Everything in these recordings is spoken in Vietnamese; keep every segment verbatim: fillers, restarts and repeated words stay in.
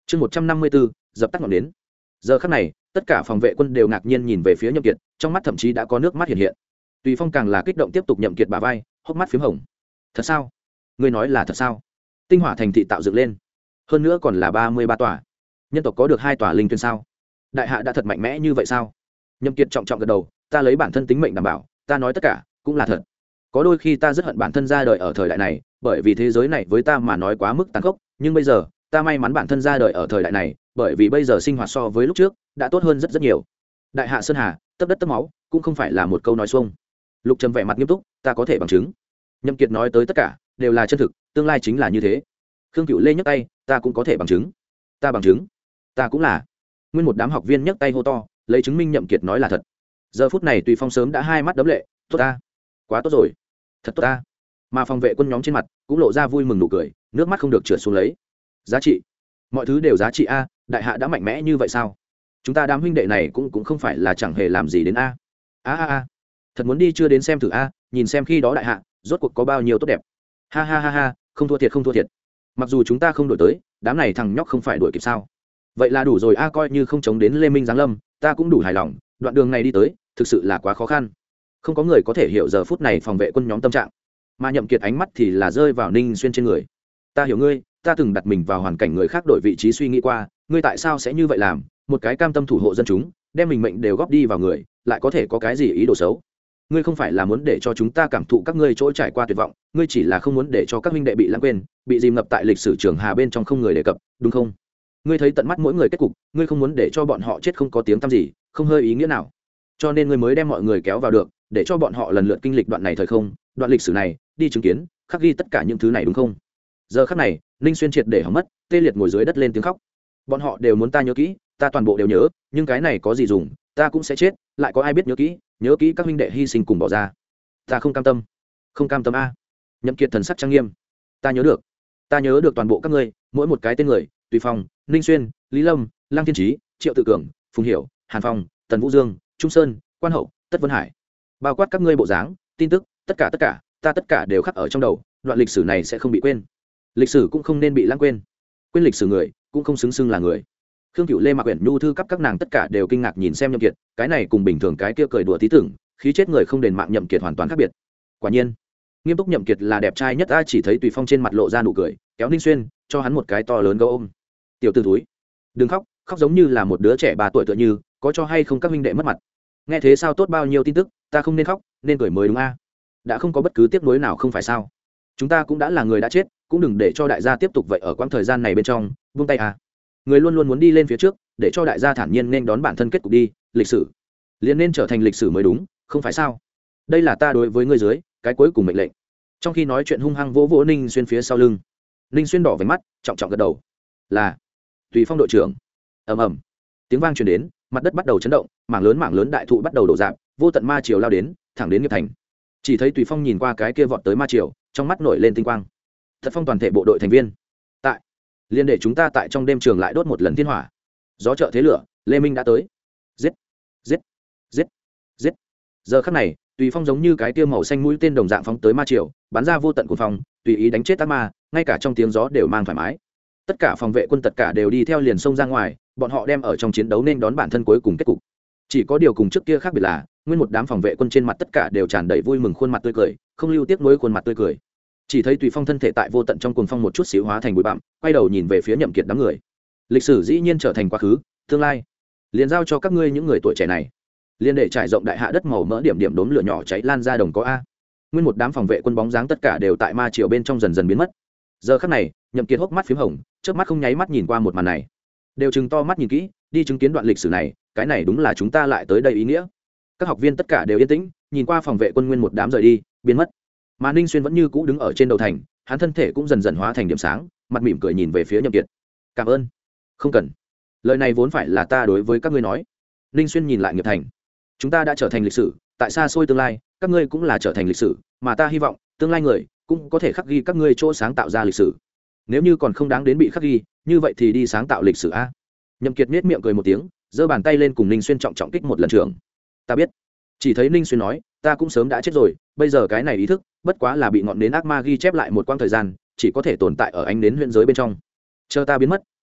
chương một trăm năm mươi bốn dập tắt ngọn đến. Giờ khắc này tất cả phòng vệ quân đều ngạc nhiên nhìn về phía Nhậm Kiệt, trong mắt thậm chí đã có nước mắt hiện hiện. Tùy Phong càng là kích động tiếp tục Nhậm Kiệt bả vai, hốc mắt phím hồng. Thật sao? Ngươi nói là thật sao? Tinh Hỏa thành thị tạo dựng lên, hơn nữa còn là ba mươi ba tòa. Nhân tộc có được hai tòa linh tuyển sao? Đại hạ đã thật mạnh mẽ như vậy sao? Nhậm Kiệt trọng trọng gật đầu, ta lấy bản thân tính mệnh đảm bảo, ta nói tất cả cũng là thật. Có đôi khi ta rất hận bản thân ra đời ở thời đại này, bởi vì thế giới này với ta mà nói quá mức tàn khốc, nhưng bây giờ ta may mắn bản thân ra đời ở thời đại này, bởi vì bây giờ sinh hoạt so với lúc trước đã tốt hơn rất rất nhiều. Đại hạ sơn hà, tấp đất tấp máu, cũng không phải là một câu nói xuông. Lục Trầm vẻ mặt nghiêm túc, ta có thể bằng chứng. Nhậm Kiệt nói tới tất cả đều là chân thực, tương lai chính là như thế. Khương Cửu Lê nhấc tay, ta cũng có thể bằng chứng. Ta bằng chứng. Ta cũng là. Nguyên một đám học viên nhấc tay hô to, lấy chứng minh Nhậm Kiệt nói là thật. Giờ phút này Tùy Phong sớm đã hai mắt đấm lệ, tốt ta, quá tốt rồi, thật tốt ta. Mà phòng vệ quân nhóm trên mặt cũng lộ ra vui mừng nụ cười, nước mắt không được trượt xuống lấy. Giá trị, mọi thứ đều giá trị a, đại hạ đã mạnh mẽ như vậy sao? Chúng ta đám huynh đệ này cũng cũng không phải là chẳng hề làm gì đến a. A a a, thật muốn đi chưa đến xem thử a, nhìn xem khi đó đại hạ rốt cuộc có bao nhiêu tốt đẹp. Ha ha ha ha, không thua thiệt không thua thiệt. Mặc dù chúng ta không đổi tới, đám này thằng nhóc không phải đuổi kịp sao? Vậy là đủ rồi a, coi như không chống đến Lê Minh giáng lâm, ta cũng đủ hài lòng. Đoạn đường này đi tới thực sự là quá khó khăn, không có người có thể hiểu giờ phút này phòng vệ quân nhóm tâm trạng. Mà Nhậm Kiệt ánh mắt thì là rơi vào Ninh Xuyên trên người. Ta hiểu ngươi, ta từng đặt mình vào hoàn cảnh người khác đổi vị trí suy nghĩ qua, ngươi tại sao sẽ như vậy làm? Một cái cam tâm thủ hộ dân chúng, đem mình mệnh đều góp đi vào người, lại có thể có cái gì ý đồ xấu? Ngươi không phải là muốn để cho chúng ta cảm thụ các ngươi chỗ trải qua tuyệt vọng, ngươi chỉ là không muốn để cho các huynh đệ bị lãng quên, bị dìm ngập tại lịch sử trường hà bên trong không người đề cập, đúng không? Ngươi thấy tận mắt mỗi người kết cục, ngươi không muốn để cho bọn họ chết không có tiếng tăm gì, không hơi ý nghĩa nào. Cho nên ngươi mới đem mọi người kéo vào được, để cho bọn họ lần lượt kinh lịch đoạn này thời không, đoạn lịch sử này, đi chứng kiến, khắc ghi tất cả những thứ này, đúng không? Giờ khắc này, Ninh Xuyên triệt để hỏng mất, tê liệt ngồi dưới đất lên tiếng khóc. Bọn họ đều muốn ta nhớ kỹ, ta toàn bộ đều nhớ, nhưng cái này có gì dùng, ta cũng sẽ chết, lại có ai biết nhớ kỹ, nhớ kỹ các huynh đệ hy sinh cùng bỏ ra. Ta không cam tâm, không cam tâm a. Nhậm Kiệt thần sắc trang nghiêm, ta nhớ được, ta nhớ được toàn bộ các ngươi, mỗi một cái tên người, Tùy Phong, Ninh Xuyên, Lý Lâm, Lăng Thiên Chí, Triệu Tự Cường, Phùng Hiểu, Hàn Phong, Tần Vũ Dương, Trung Sơn, Quan Hậu, Tất Vân Hải, bao quát các ngươi bộ dáng, tin tức, tất cả tất cả, ta tất cả đều khắc ở trong đầu, đoạn lịch sử này sẽ không bị quên. Lịch sử cũng không nên bị lãng quên, quên lịch sử người cũng không xứng xưng là người. Khương Cửu Lê, Mạc Uyển Nhu thư cấp các nàng tất cả đều kinh ngạc nhìn xem Nhậm Kiệt, cái này cùng bình thường cái kia cười đùa tí tưởng, khí chết người không đền mạng Nhậm Kiệt hoàn toàn khác biệt. Quả nhiên, nghiêm túc Nhậm Kiệt là đẹp trai nhất, a chỉ thấy Tùy Phong trên mặt lộ ra nụ cười, kéo Ninh Xuyên, cho hắn một cái to lớn gấu ôm. Tiểu tử túi, đừng khóc, khóc giống như là một đứa trẻ ba tuổi tựa như, có cho hay không các huynh đệ mất mặt. Nghe thế sao tốt bao nhiêu tin tức, ta không nên khóc, nên cười mới đúng a. Đã không có bất cứ tiếc nuối nào không phải sao? Chúng ta cũng đã là người đã chết, cũng đừng để cho đại gia tiếp tục vậy ở quãng thời gian này bên trong, buông tay à. Người luôn luôn muốn đi lên phía trước, để cho đại gia thản nhiên nên đón bản thân kết cục đi, lịch sử liền nên trở thành lịch sử mới đúng, không phải sao? Đây là ta đối với ngươi dưới, cái cuối cùng mệnh lệnh. Trong khi nói chuyện hung hăng vỗ vỗ Ninh Xuyên phía sau lưng. Ninh Xuyên đỏ váy mắt, trọng trọng gật đầu. Là Tùy Phong đội trưởng. Ầm ầm. Tiếng vang truyền đến, mặt đất bắt đầu chấn động, mảng lớn mảng lớn đại thụ bắt đầu đổ rạp, vô tận ma triều lao đến, thẳng đến Nghiệp Thành. Chỉ thấy Tùy Phong nhìn qua cái kia vọt tới ma triều, trong mắt nổi lên tinh quang. Thật phong toàn thể bộ đội thành viên tại, liên để chúng ta tại trong đêm trường lại đốt một lần thiên hỏa. Gió trợ thế lửa, Lê Minh đã tới. Giết, giết, giết, giết. Giờ khắc này, Tùy Phong giống như cái tia màu xanh mũi tên đồng dạng phóng tới ma triều, bắn ra vô tận cuồng phong, tùy ý đánh chết ác ma, ngay cả trong tiếng gió đều mang thoải mái. Tất cả phòng vệ quân tất cả đều đi theo liền sông ra ngoài, bọn họ đem ở trong chiến đấu nên đón bản thân cuối cùng kết cục. Chỉ có điều cùng trước kia khác biệt là, nguyên một đám phòng vệ quân trên mặt tất cả đều tràn đầy vui mừng, khuôn mặt tươi cười, không lưu tiếc nuối khuôn mặt tươi cười. Chỉ thấy Tùy Phong thân thể tại vô tận trong cuồng phong một chút xíu hóa thành bụi bặm, quay đầu nhìn về phía Nhậm Kiệt đám người. Lịch sử dĩ nhiên trở thành quá khứ, tương lai liền giao cho các ngươi những người tuổi trẻ này. Liên để trải rộng đại hạ đất màu mỡ, điểm điểm đốm lửa nhỏ cháy lan ra đồng có a. Nguyên một đám phòng vệ quân bóng dáng tất cả đều tại ma triều bên trong dần dần biến mất. Giờ khắc này, Nhậm Kiệt hốc mắt phím hồng, chớp mắt không nháy mắt nhìn qua một màn này, đều trừng to mắt nhìn kỹ, đi chứng kiến đoạn lịch sử này, cái này đúng là chúng ta lại tới đây ý nghĩa. Các học viên tất cả đều yên tĩnh, nhìn qua phòng vệ quân nguyên một đám rời đi, biến mất. Mà Ninh Xuyên vẫn như cũ đứng ở trên đầu thành, hắn thân thể cũng dần dần hóa thành điểm sáng, mặt mỉm cười nhìn về phía Nhậm Kiệt. Cảm ơn. Không cần. Lời này vốn phải là ta đối với các ngươi nói. Ninh Xuyên nhìn lại Nghiệp Thành. Chúng ta đã trở thành lịch sử, tại xa xôi tương lai, các ngươi cũng là trở thành lịch sử, mà ta hy vọng tương lai người cũng có thể khắc ghi các ngươi chỗ sáng tạo ra lịch sử. Nếu như còn không đáng đến bị khắc ghi, như vậy thì đi sáng tạo lịch sử a. Nhậm Kiệt nhếch miệng cười một tiếng, giơ bàn tay lên cùng Ninh Xuyên trọng trọng kích một lần trường. Ta biết. Chỉ thấy Ninh Xuyên nói, ta cũng sớm đã chết rồi, bây giờ cái này ý thức bất quá là bị ngọn nến ác ma ghi chép lại một quãng thời gian, chỉ có thể tồn tại ở ánh nến huyễn giới bên trong. Chờ ta biến mất,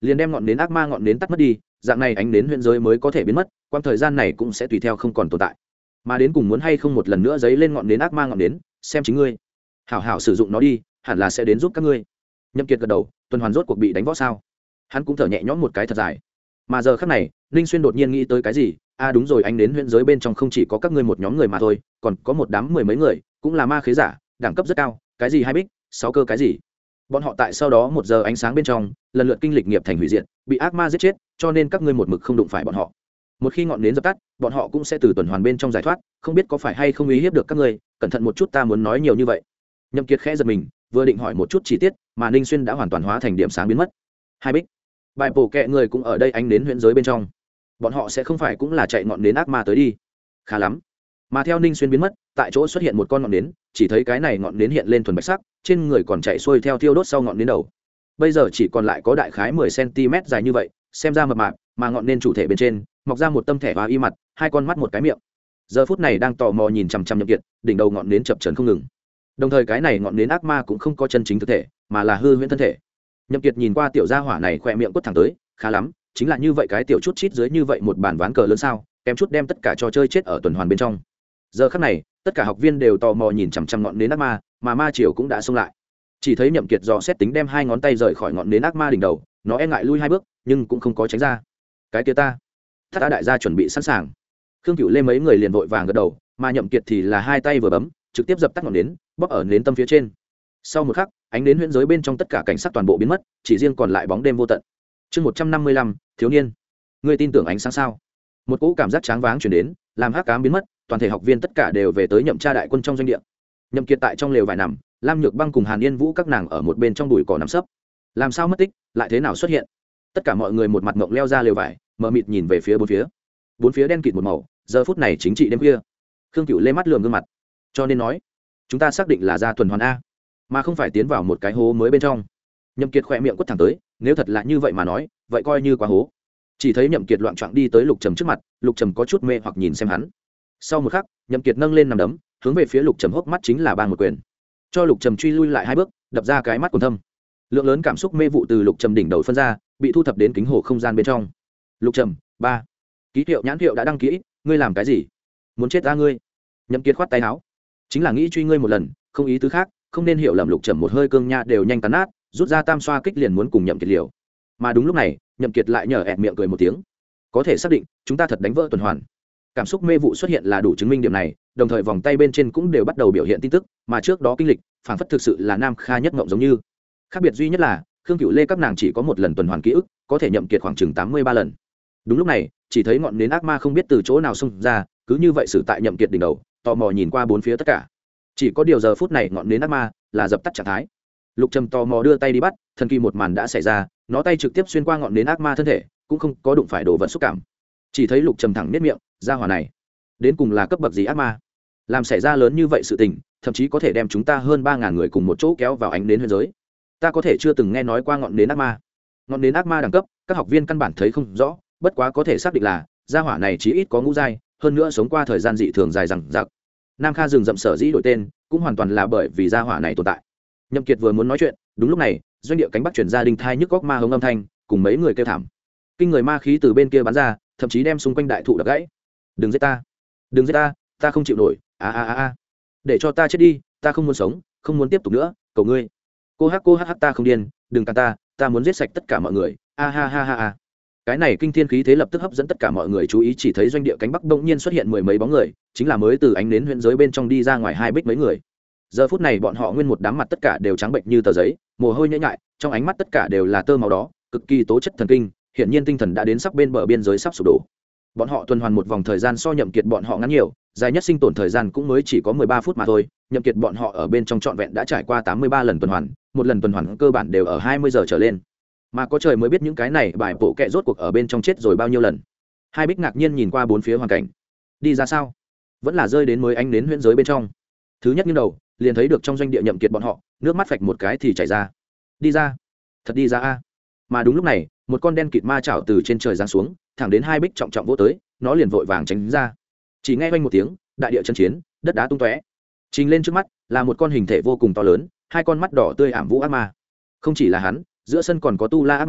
liền đem ngọn nến ác ma ngọn nến tắt mất đi, dạng này ánh nến huyễn giới mới có thể biến mất, quãng thời gian này cũng sẽ tùy theo không còn tồn tại. Mà đến cùng muốn hay không một lần nữa giấy lên ngọn nến ác ma ngọn nến, xem chính ngươi. Hảo hảo sử dụng nó đi, hẳn là sẽ đến giúp các ngươi. Nhậm Kiệt gật đầu, tuần hoàn rốt cuộc bị đánh võ sao? Hắn cũng thở nhẹ nhõm một cái thật dài. Mà giờ khắc này, Ninh Xuyên đột nhiên nghĩ tới cái gì, a à đúng rồi, ánh nến huyễn giới bên trong không chỉ có các ngươi một nhóm người mà thôi, còn có một đám mười mấy người, cũng là ma khế giả, đẳng cấp rất cao, cái gì hai bích, sáu cơ cái gì. Bọn họ tại sau đó một giờ ánh sáng bên trong, lần lượt kinh lịch nghiệp thành hủy diệt, bị ác ma giết chết, cho nên các ngươi một mực không đụng phải bọn họ. Một khi ngọn nến dập tắt, bọn họ cũng sẽ từ tuần hoàn bên trong giải thoát, không biết có phải hay không uy hiếp được các ngươi, cẩn thận một chút, ta muốn nói nhiều như vậy. Nhậm Kiệt khẽ giật mình, vừa định hỏi một chút chi tiết, mà Ninh Xuyên đã hoàn toàn hóa thành điểm sáng biến mất. Hai bích, bài bổ kệ người cũng ở đây ánh nến huyễn giới bên trong. Bọn họ sẽ không phải cũng là chạy ngọn nến ác ma tới đi. Khá lắm. Mà theo Ninh Xuyên biến mất, tại chỗ xuất hiện một con ngọn nến, chỉ thấy cái này ngọn nến hiện lên thuần bạch sắc, trên người còn chạy xuôi theo thiêu đốt sau ngọn nến đầu. Bây giờ chỉ còn lại có đại khái mười xăng-ti-mét dài như vậy, xem ra mập mạp, mà ngọn nến chủ thể bên trên mọc ra một tâm thẻ và y mặt, hai con mắt một cái miệng. Giờ phút này đang tò mò nhìn chằm chằm Nhậm Kiệt, đỉnh đầu ngọn nến chập chờn không ngừng. Đồng thời cái này ngọn nến ác ma cũng không có chân chính thực thể, mà là hư huyễn thân thể. Nhậm Kiệt nhìn qua tiểu gia hỏa này khỏe miệng quất thẳng tới, khá lắm, chính là như vậy cái tiểu chút chít dưới như vậy một bàn ván cờ lớn sao, kém chút đem tất cả trò chơi chết ở tuần hoàn bên trong. Giờ khắc này, tất cả học viên đều tò mò nhìn chằm chằm ngọn nến ác ma, mà ma triều cũng đã xông lại. Chỉ thấy Nhậm Kiệt dò xét tính đem hai ngón tay rời khỏi ngọn nến ác ma đỉnh đầu, nó e ngại lui hai bước, nhưng cũng không có tránh ra. Cái kia ta, Thất Á đại gia chuẩn bị sẵn sàng. Khương Cửu Lê mấy người liền vội vàng gật đầu, mà Nhậm Kiệt thì là hai tay vừa bấm, trực tiếp dập tắt ngọn nến, bóp ở nến tâm phía trên. Sau một khắc, ánh nến huyễn giới bên trong tất cả cảnh sắc toàn bộ biến mất, chỉ riêng còn lại bóng đêm vô tận. Chương một trăm năm mươi lăm, thiếu niên, ngươi tin tưởng ánh sáng sao? Một cỗ cảm giác tráng váng truyền đến, làm hắc ám biến mất, toàn thể học viên tất cả đều về tới Nhậm Tra đại quân trong doanh địa. Nhậm Kiệt tại trong lều vải nằm, Lam Nhược Băng cùng Hàn Yên Vũ các nàng ở một bên trong bụi cỏ nằm sấp. Làm sao mất tích, lại thế nào xuất hiện? Tất cả mọi người một mặt ngộng leo ra lều vải, mờ mịt nhìn về phía bốn phía. Bốn phía đen kịt một màu, giờ phút này chính trị đêm khuya. Khương Cửu Lê mắt lườm gương mặt, cho nên nói, chúng ta xác định là ra tuần hoàn a, mà không phải tiến vào một cái hố mới bên trong. Nhậm Kiệt khẽ miệng quất thẳng tới, nếu thật là như vậy mà nói, vậy coi như quá hố. Chỉ thấy Nhậm Kiệt loạn choạng đi tới Lục Trầm trước mặt, Lục Trầm có chút mê hoặc nhìn xem hắn. Sau một khắc, Nhậm Kiệt nâng lên nằm đấm, hướng về phía Lục Trầm hốc mắt chính là bang một quyền, cho Lục Trầm truy lui lại hai bước, đập ra cái mắt quần thâm. Lượng lớn cảm xúc mê vụ từ Lục Trầm đỉnh đầu phân ra, bị thu thập đến kính hồ không gian bên trong. Lục Trầm, ba, ký hiệu nhãn hiệu đã đăng ký, ngươi làm cái gì? Muốn chết ta ngươi? Nhậm Kiệt khoát tay áo, chính là nghĩ truy ngươi một lần, không ý tứ khác, không nên hiểu lầm. Lục Trầm một hơi cương nha đều nhanh tán nát, rút ra tam xoa kích liền muốn cùng Nhậm Kiệt liều. Mà đúng lúc này, Nhậm Kiệt lại nhở ẹt miệng cười một tiếng, có thể xác định chúng ta thật đánh vỡ tuần hoàn. Cảm xúc mê vụ xuất hiện là đủ chứng minh điểm này, đồng thời vòng tay bên trên cũng đều bắt đầu biểu hiện tin tức, mà trước đó kinh lịch phảng phất thực sự là Nam Kha nhất ngộng giống như. Khác biệt duy nhất là Khương Cửu Lê các nàng chỉ có một lần tuần hoàn ký ức, có thể Nhậm Kiệt khoảng chừng tám mươi ba lần. Đúng lúc này, chỉ thấy ngọn nến ác ma không biết từ chỗ nào xông ra, cứ như vậy xử tại Nhậm Kiệt đỉnh đầu, tò mò nhìn qua bốn phía tất cả. Chỉ có điều giờ phút này ngọn nến ác ma là dập tắt trạng thái. Lục Trầm tò mò đưa tay đi bắt, thần kỳ một màn đã xảy ra, nó tay trực tiếp xuyên qua ngọn nến ác ma thân thể, cũng không có đụng phải đồ vật xúc cảm. Chỉ thấy Lục Trầm thẳng nhếch miệng, gia hỏa này đến cùng là cấp bậc gì ác ma, làm xảy ra lớn như vậy sự tình, thậm chí có thể đem chúng ta hơn ba ngàn người cùng một chỗ kéo vào ánh nến huyền giới. Ta có thể chưa từng nghe nói qua ngọn nến ác ma. Ngọn nến ác ma đẳng cấp, các học viên căn bản thấy không rõ, bất quá có thể xác định là gia hỏa này chí ít có ngũ giai, hơn nữa sống qua thời gian dị thường dài dằng dặc. Nam Kha rừng rậm sở dĩ đổi tên, cũng hoàn toàn là bởi vì gia hỏa này tồn tại. Nhậm Kiệt vừa muốn nói chuyện, đúng lúc này, doanh địa cánh bắc truyền ra đinh thai nhức góc ma hống âm thanh, cùng mấy người kêu thảm. Kinh người ma khí từ bên kia bắn ra, thậm chí đem xung quanh đại thụ đập gãy. Đừng giết ta, đừng giết ta, ta không chịu nổi, a a a a, để cho ta chết đi, ta không muốn sống, không muốn tiếp tục nữa, cầu ngươi. Cô hắc cô hắc hắc, ta không điên, đừng cản ta, ta muốn giết sạch tất cả mọi người, a ha ha ha ha. Cái này kinh thiên khí thế lập tức hấp dẫn tất cả mọi người chú ý, chỉ thấy doanh địa cánh bắc bỗng nhiên xuất hiện mười mấy bóng người, chính là mới từ ánh nến huyễn giới bên trong đi ra ngoài hai bích mấy người. Giờ phút này bọn họ nguyên một đám mặt tất cả đều trắng bệnh như tờ giấy, mồ hôi nhễ nhại, trong ánh mắt tất cả đều là tơ màu đó, cực kỳ tố chất thần kinh, hiển nhiên tinh thần đã đến sắp bên bờ biên giới sắp sụp đổ. Bọn họ tuần hoàn một vòng thời gian so Nhậm Kiệt bọn họ ngắn nhiều, dài nhất sinh tồn thời gian cũng mới chỉ có mười ba phút mà thôi. Nhậm Kiệt bọn họ ở bên trong trọn vẹn đã trải qua tám mươi ba lần tuần hoàn, một lần tuần hoàn cơ bản đều ở hai mươi giờ trở lên. Mà có trời mới biết những cái này bài bộ kệ rốt cuộc ở bên trong chết rồi bao nhiêu lần. Hai bích ngạc nhiên nhìn qua bốn phía hoàn cảnh, đi ra sao? Vẫn là rơi đến mới ánh đến huyễn giới bên trong. Thứ nhất nghiêng đầu, liền thấy được trong doanh địa Nhậm Kiệt bọn họ, nước mắt phạch một cái thì chảy ra. Đi ra, thật đi ra a. Mà đúng lúc này, một con đen kịt ma chảo từ trên trời giáng xuống, thẳng đến hai bích trọng trọng vỗ tới, nó liền vội vàng tránh ra. Chỉ nghe vang một tiếng, đại địa chấn chiến, đất đá tung tóe. Trình lên trước mắt là một con hình thể vô cùng to lớn, hai con mắt đỏ tươi ảm vũ ác ma. Không chỉ là hắn, giữa sân còn có tu la ác ma,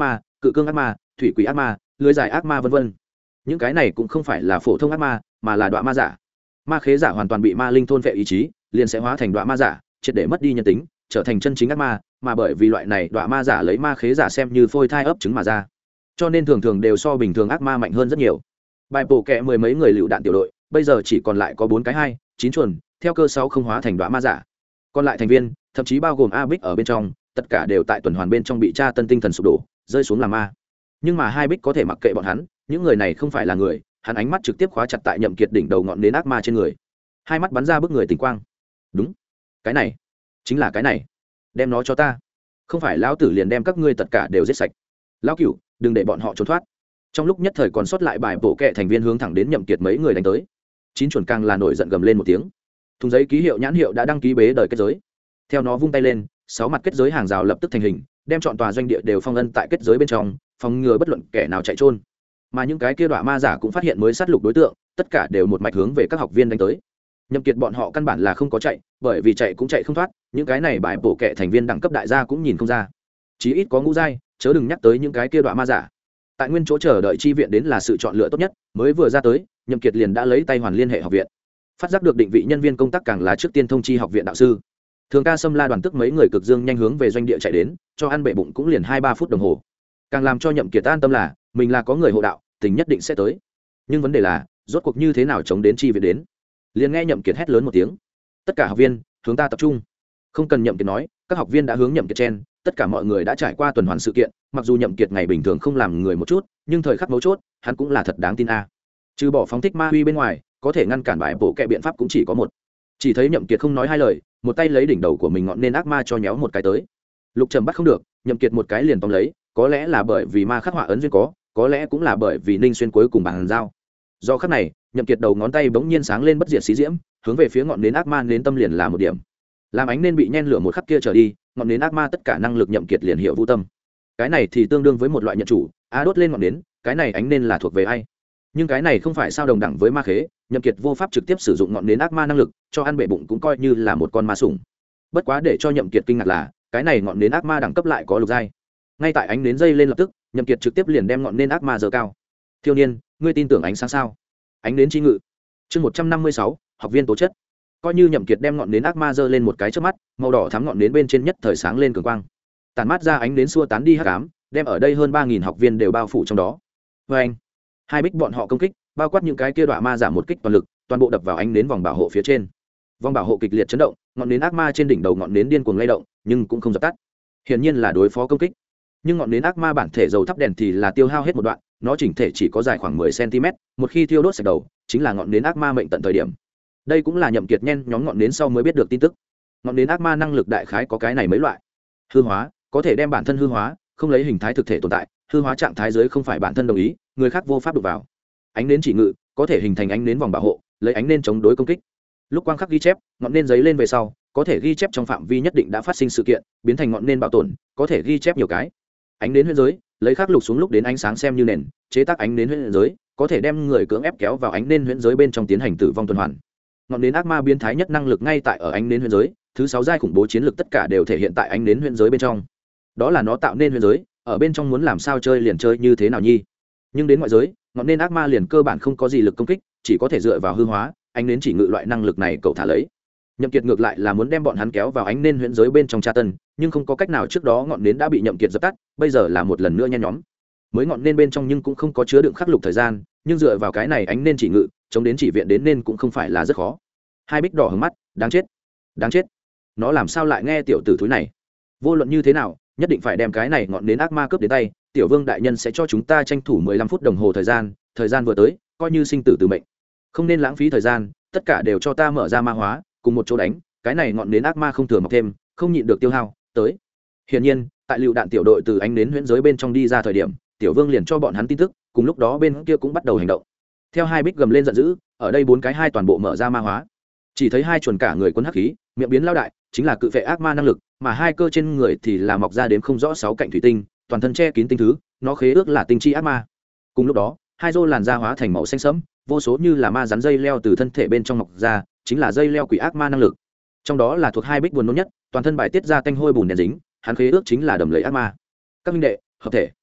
cự cương ác ma, thủy quỷ ác ma, lưới dài ác ma vân vân. Những cái này cũng không phải là phổ thông ác ma, mà là đọa ma giả. Ma khế giả hoàn toàn bị ma linh thôn vệ ý chí, liền sẽ hóa thành đọa ma giả, triệt để mất đi nhân tính, trở thành chân chính ác ma, mà bởi vì loại này đọa ma giả lấy ma khế giả xem như phôi thai ấp trứng mà ra, cho nên thường thường đều so bình thường ác ma mạnh hơn rất nhiều. Bài bổ kẹ mười mấy người lựu đạn tiểu đội, bây giờ chỉ còn lại có bốn cái hai, chín chuồn, theo cơ sáu không hóa thành đọa ma giả. Còn lại thành viên, thậm chí bao gồm A Bích ở bên trong, tất cả đều tại tuần hoàn bên trong bị tra tân tinh thần sụp đổ, rơi xuống làm ma. Nhưng mà hai Bích có thể mặc kệ bọn hắn, những người này không phải là người, hắn ánh mắt trực tiếp khóa chặt tại Nhậm Kiệt đỉnh đầu ngọn nến ác ma trên người, hai mắt bắn ra bức người tình quang. Đúng, cái này chính là cái này, đem nó cho ta, không phải lão tử liền đem các ngươi tất cả đều giết sạch. Lão Cửu, đừng để bọn họ trốn thoát. Trong lúc nhất thời còn sót lại bài bộ kệ thành viên hướng thẳng đến Nhậm Kiệt mấy người đánh tới. Chín chuẩn càng là nổi giận gầm lên một tiếng. Thùng giấy ký hiệu nhãn hiệu đã đăng ký bế đời kết giới. Theo nó vung tay lên, sáu mặt kết giới hàng rào lập tức thành hình, đem chọn tòa doanh địa đều phong ấn tại kết giới bên trong, phòng ngừa bất luận kẻ nào chạy trốn. Mà những cái kia đọa ma giả cũng phát hiện mới sát lục đối tượng, tất cả đều một mạch hướng về các học viên đánh tới. Nhậm Kiệt bọn họ căn bản là không có chạy, bởi vì chạy cũng chạy không thoát, những cái này bài bộ kệ thành viên đẳng cấp đại gia cũng nhìn không ra. Chí ít có ngũ giai, chớ đừng nhắc tới những cái kia đọa ma giả. Tại nguyên chỗ chờ đợi chi viện đến là sự chọn lựa tốt nhất, mới vừa ra tới, Nhậm Kiệt liền đã lấy tay hoàn liên hệ học viện. Phát giác được định vị nhân viên công tác càng là trước tiên thông chi học viện đạo sư. Thường ca Sâm La đoàn tức mấy người cực dương nhanh hướng về doanh địa chạy đến, cho ăn bệ bụng cũng liền hai ba phút đồng hồ. Càng làm cho Nhậm Kiệt an tâm là, mình là có người hộ đạo, tình nhất định sẽ tới. Nhưng vấn đề là, rốt cuộc như thế nào chống đến chi viện đến? Liền nghe Nhậm Kiệt hét lớn một tiếng, tất cả học viên hướng ta tập trung. Không cần Nhậm Kiệt nói, các học viên đã hướng Nhậm Kiệt chen, tất cả mọi người đã trải qua tuần hoàn sự kiện, mặc dù Nhậm Kiệt ngày bình thường không làm người một chút, nhưng thời khắc mấu chốt, hắn cũng là thật đáng tin a. Trừ bỏ phóng thích ma huy bên ngoài, có thể ngăn cản bài bộ kệ biện pháp cũng chỉ có một. Chỉ thấy Nhậm Kiệt không nói hai lời, một tay lấy đỉnh đầu của mình ngọn nên ác ma cho nhéo một cái tới. Lục Trầm bắt không được, Nhậm Kiệt một cái liền tóm lấy, có lẽ là bởi vì ma khắc họa ấn duyên có, có lẽ cũng là bởi vì Ninh Xuyên cuối cùng bàn giao. Do khắc này, Nhậm Kiệt đầu ngón tay bỗng nhiên sáng lên bất diệt xí diễm, hướng về phía ngọn nến ác ma nến tâm liền là một điểm. Làm ánh nên bị nhen lửa một khắc kia trở đi, ngọn nến ác ma tất cả năng lực Nhậm Kiệt liền hiểu vũ tâm. Cái này thì tương đương với một loại nhận chủ, a đốt lên ngọn nến, cái này ánh nên là thuộc về ai? Nhưng cái này không phải sao đồng đẳng với ma khế, Nhậm Kiệt vô pháp trực tiếp sử dụng ngọn nến ác ma năng lực, cho ăn bệ bụng cũng coi như là một con ma sủng. Bất quá để cho Nhậm Kiệt kinh ngạc là, cái này ngọn nến ác ma đẳng cấp lại có lục giai. Ngay tại ánh nến dây lên lập tức, Nhậm Kiệt trực tiếp liền đem ngọn nến ác ma giơ cao. Thiếu niên, ngươi tin tưởng ánh sáng sao? Ánh nến chi ngự. Chương một trăm năm mươi sáu, học viên tố chất. Coi như Nhậm Kiệt đem ngọn nến ác ma giơ lên một cái chớp mắt, màu đỏ thắm ngọn nến bên trên nhất thời sáng lên cường quang. Tản mát ra ánh nến xua tán đi hắc ám, đem ở đây hơn ba nghìn học viên đều bao phủ trong đó. Với anh, hai bích bọn họ công kích, bao quát những cái kia đọa ma giảm một kích toàn lực, toàn bộ đập vào ánh nến vòng bảo hộ phía trên. Vòng bảo hộ kịch liệt chấn động, ngọn nến ác ma trên đỉnh đầu ngọn nến điên cuồng lay động, nhưng cũng không dập tắt. Hiển nhiên là đối phó công kích. Nhưng ngọn nến ác ma bản thể dầu thắp đèn thì là tiêu hao hết một đoạn, nó chỉnh thể chỉ có dài khoảng mười xăng-ti-mét, một khi thiêu đốt sạch đầu, chính là ngọn nến ác ma mệnh tận thời điểm. Đây cũng là Nhậm Kiệt nhen nhóm ngọn nến sau mới biết được tin tức. Ngọn nến ác ma năng lực đại khái có cái này mấy loại. Hư hóa, có thể đem bản thân hư hóa, không lấy hình thái thực thể tồn tại, hư hóa trạng thái dưới không phải bản thân đồng ý, người khác vô pháp đụng vào. Ánh nến chỉ ngự, có thể hình thành ánh nến vòng bảo hộ, lấy ánh nến chống đối công kích. Lúc quang khắc ghi chép, ngọn nến giấy lên về sau, có thể ghi chép trong phạm vi nhất định đã phát sinh sự kiện, biến thành ngọn nến bảo tồn, có thể ghi chép nhiều cái. Ánh nến huyễn giới, lấy khắc lục xuống lúc đến ánh sáng xem như nền, chế tác ánh nến huyễn giới, có thể đem người cưỡng ép kéo vào ánh nến huyễn giới bên trong tiến hành tử vong tuần hoàn. Ngọn nến ác ma biến thái nhất năng lực ngay tại ở ánh nến huyễn giới, thứ sáu giai khủng bố chiến lược tất cả đều thể hiện tại ánh nến huyễn giới bên trong. Đó là nó tạo nên huyễn giới, ở bên trong muốn làm sao chơi liền chơi như thế nào nhi. Nhưng đến ngoại giới, ngọn nến ác ma liền cơ bản không có gì lực công kích, chỉ có thể dựa vào hư hóa, ánh nến chỉ ngự loại năng lực này cậu thả lấy. Nhậm Kiệt ngược lại là muốn đem bọn hắn kéo vào ánh nến huyễn giới bên trong tra tân, nhưng không có cách nào, trước đó ngọn nến đã bị Nhậm Kiệt dập tắt, bây giờ là một lần nữa nhen nhóm. Mới ngọn nến bên trong nhưng cũng không có chứa đựng khắc lục thời gian, nhưng dựa vào cái này ánh nến chỉ ngự, chống đến chỉ viện đến nên cũng không phải là rất khó. Hai bích đỏ hướng mắt, đáng chết, đáng chết. Nó làm sao lại nghe tiểu tử thúi này? Vô luận như thế nào, nhất định phải đem cái này ngọn nến ác ma cướp đến tay, tiểu vương đại nhân sẽ cho chúng ta tranh thủ mười lăm phút đồng hồ thời gian, thời gian vừa tới, coi như sinh tử từ mệnh. Không nên lãng phí thời gian, tất cả đều cho ta mở ra ma hóa, cùng một chỗ đánh, cái này ngọn nến ác ma không thừa mọc thêm, không nhịn được tiêu hao, tới. Hiển nhiên, tại lựu đạn tiểu đội từ ánh nến huyễn giới bên trong đi ra thời điểm, tiểu vương liền cho bọn hắn tin tức, cùng lúc đó bên kia cũng bắt đầu hành động. Theo hai bích gầm lên giận dữ, ở đây bốn cái hai toàn bộ mở ra ma hóa. Chỉ thấy hai chuồn cả người quân hắc khí, miệng biến lao đại, chính là cự vệ ác ma năng lực, mà hai cơ trên người thì là mọc ra đến không rõ sáu cạnh thủy tinh, toàn thân che kín tinh thứ, nó khế ước là tinh chi ác ma. Cùng lúc đó, hai rô làn da hóa thành màu xanh sẫm, vô số như là ma rắn dây leo từ thân thể bên trong mọc ra, chính là dây leo quỷ ác ma năng lực. Trong đó là thuộc hai bích buồn nôn nhất, toàn thân bài tiết ra tanh hôi bùn đèn dính, hắn khế ước chính là đầm lầy ác ma. Các minh đệ, hợp thể.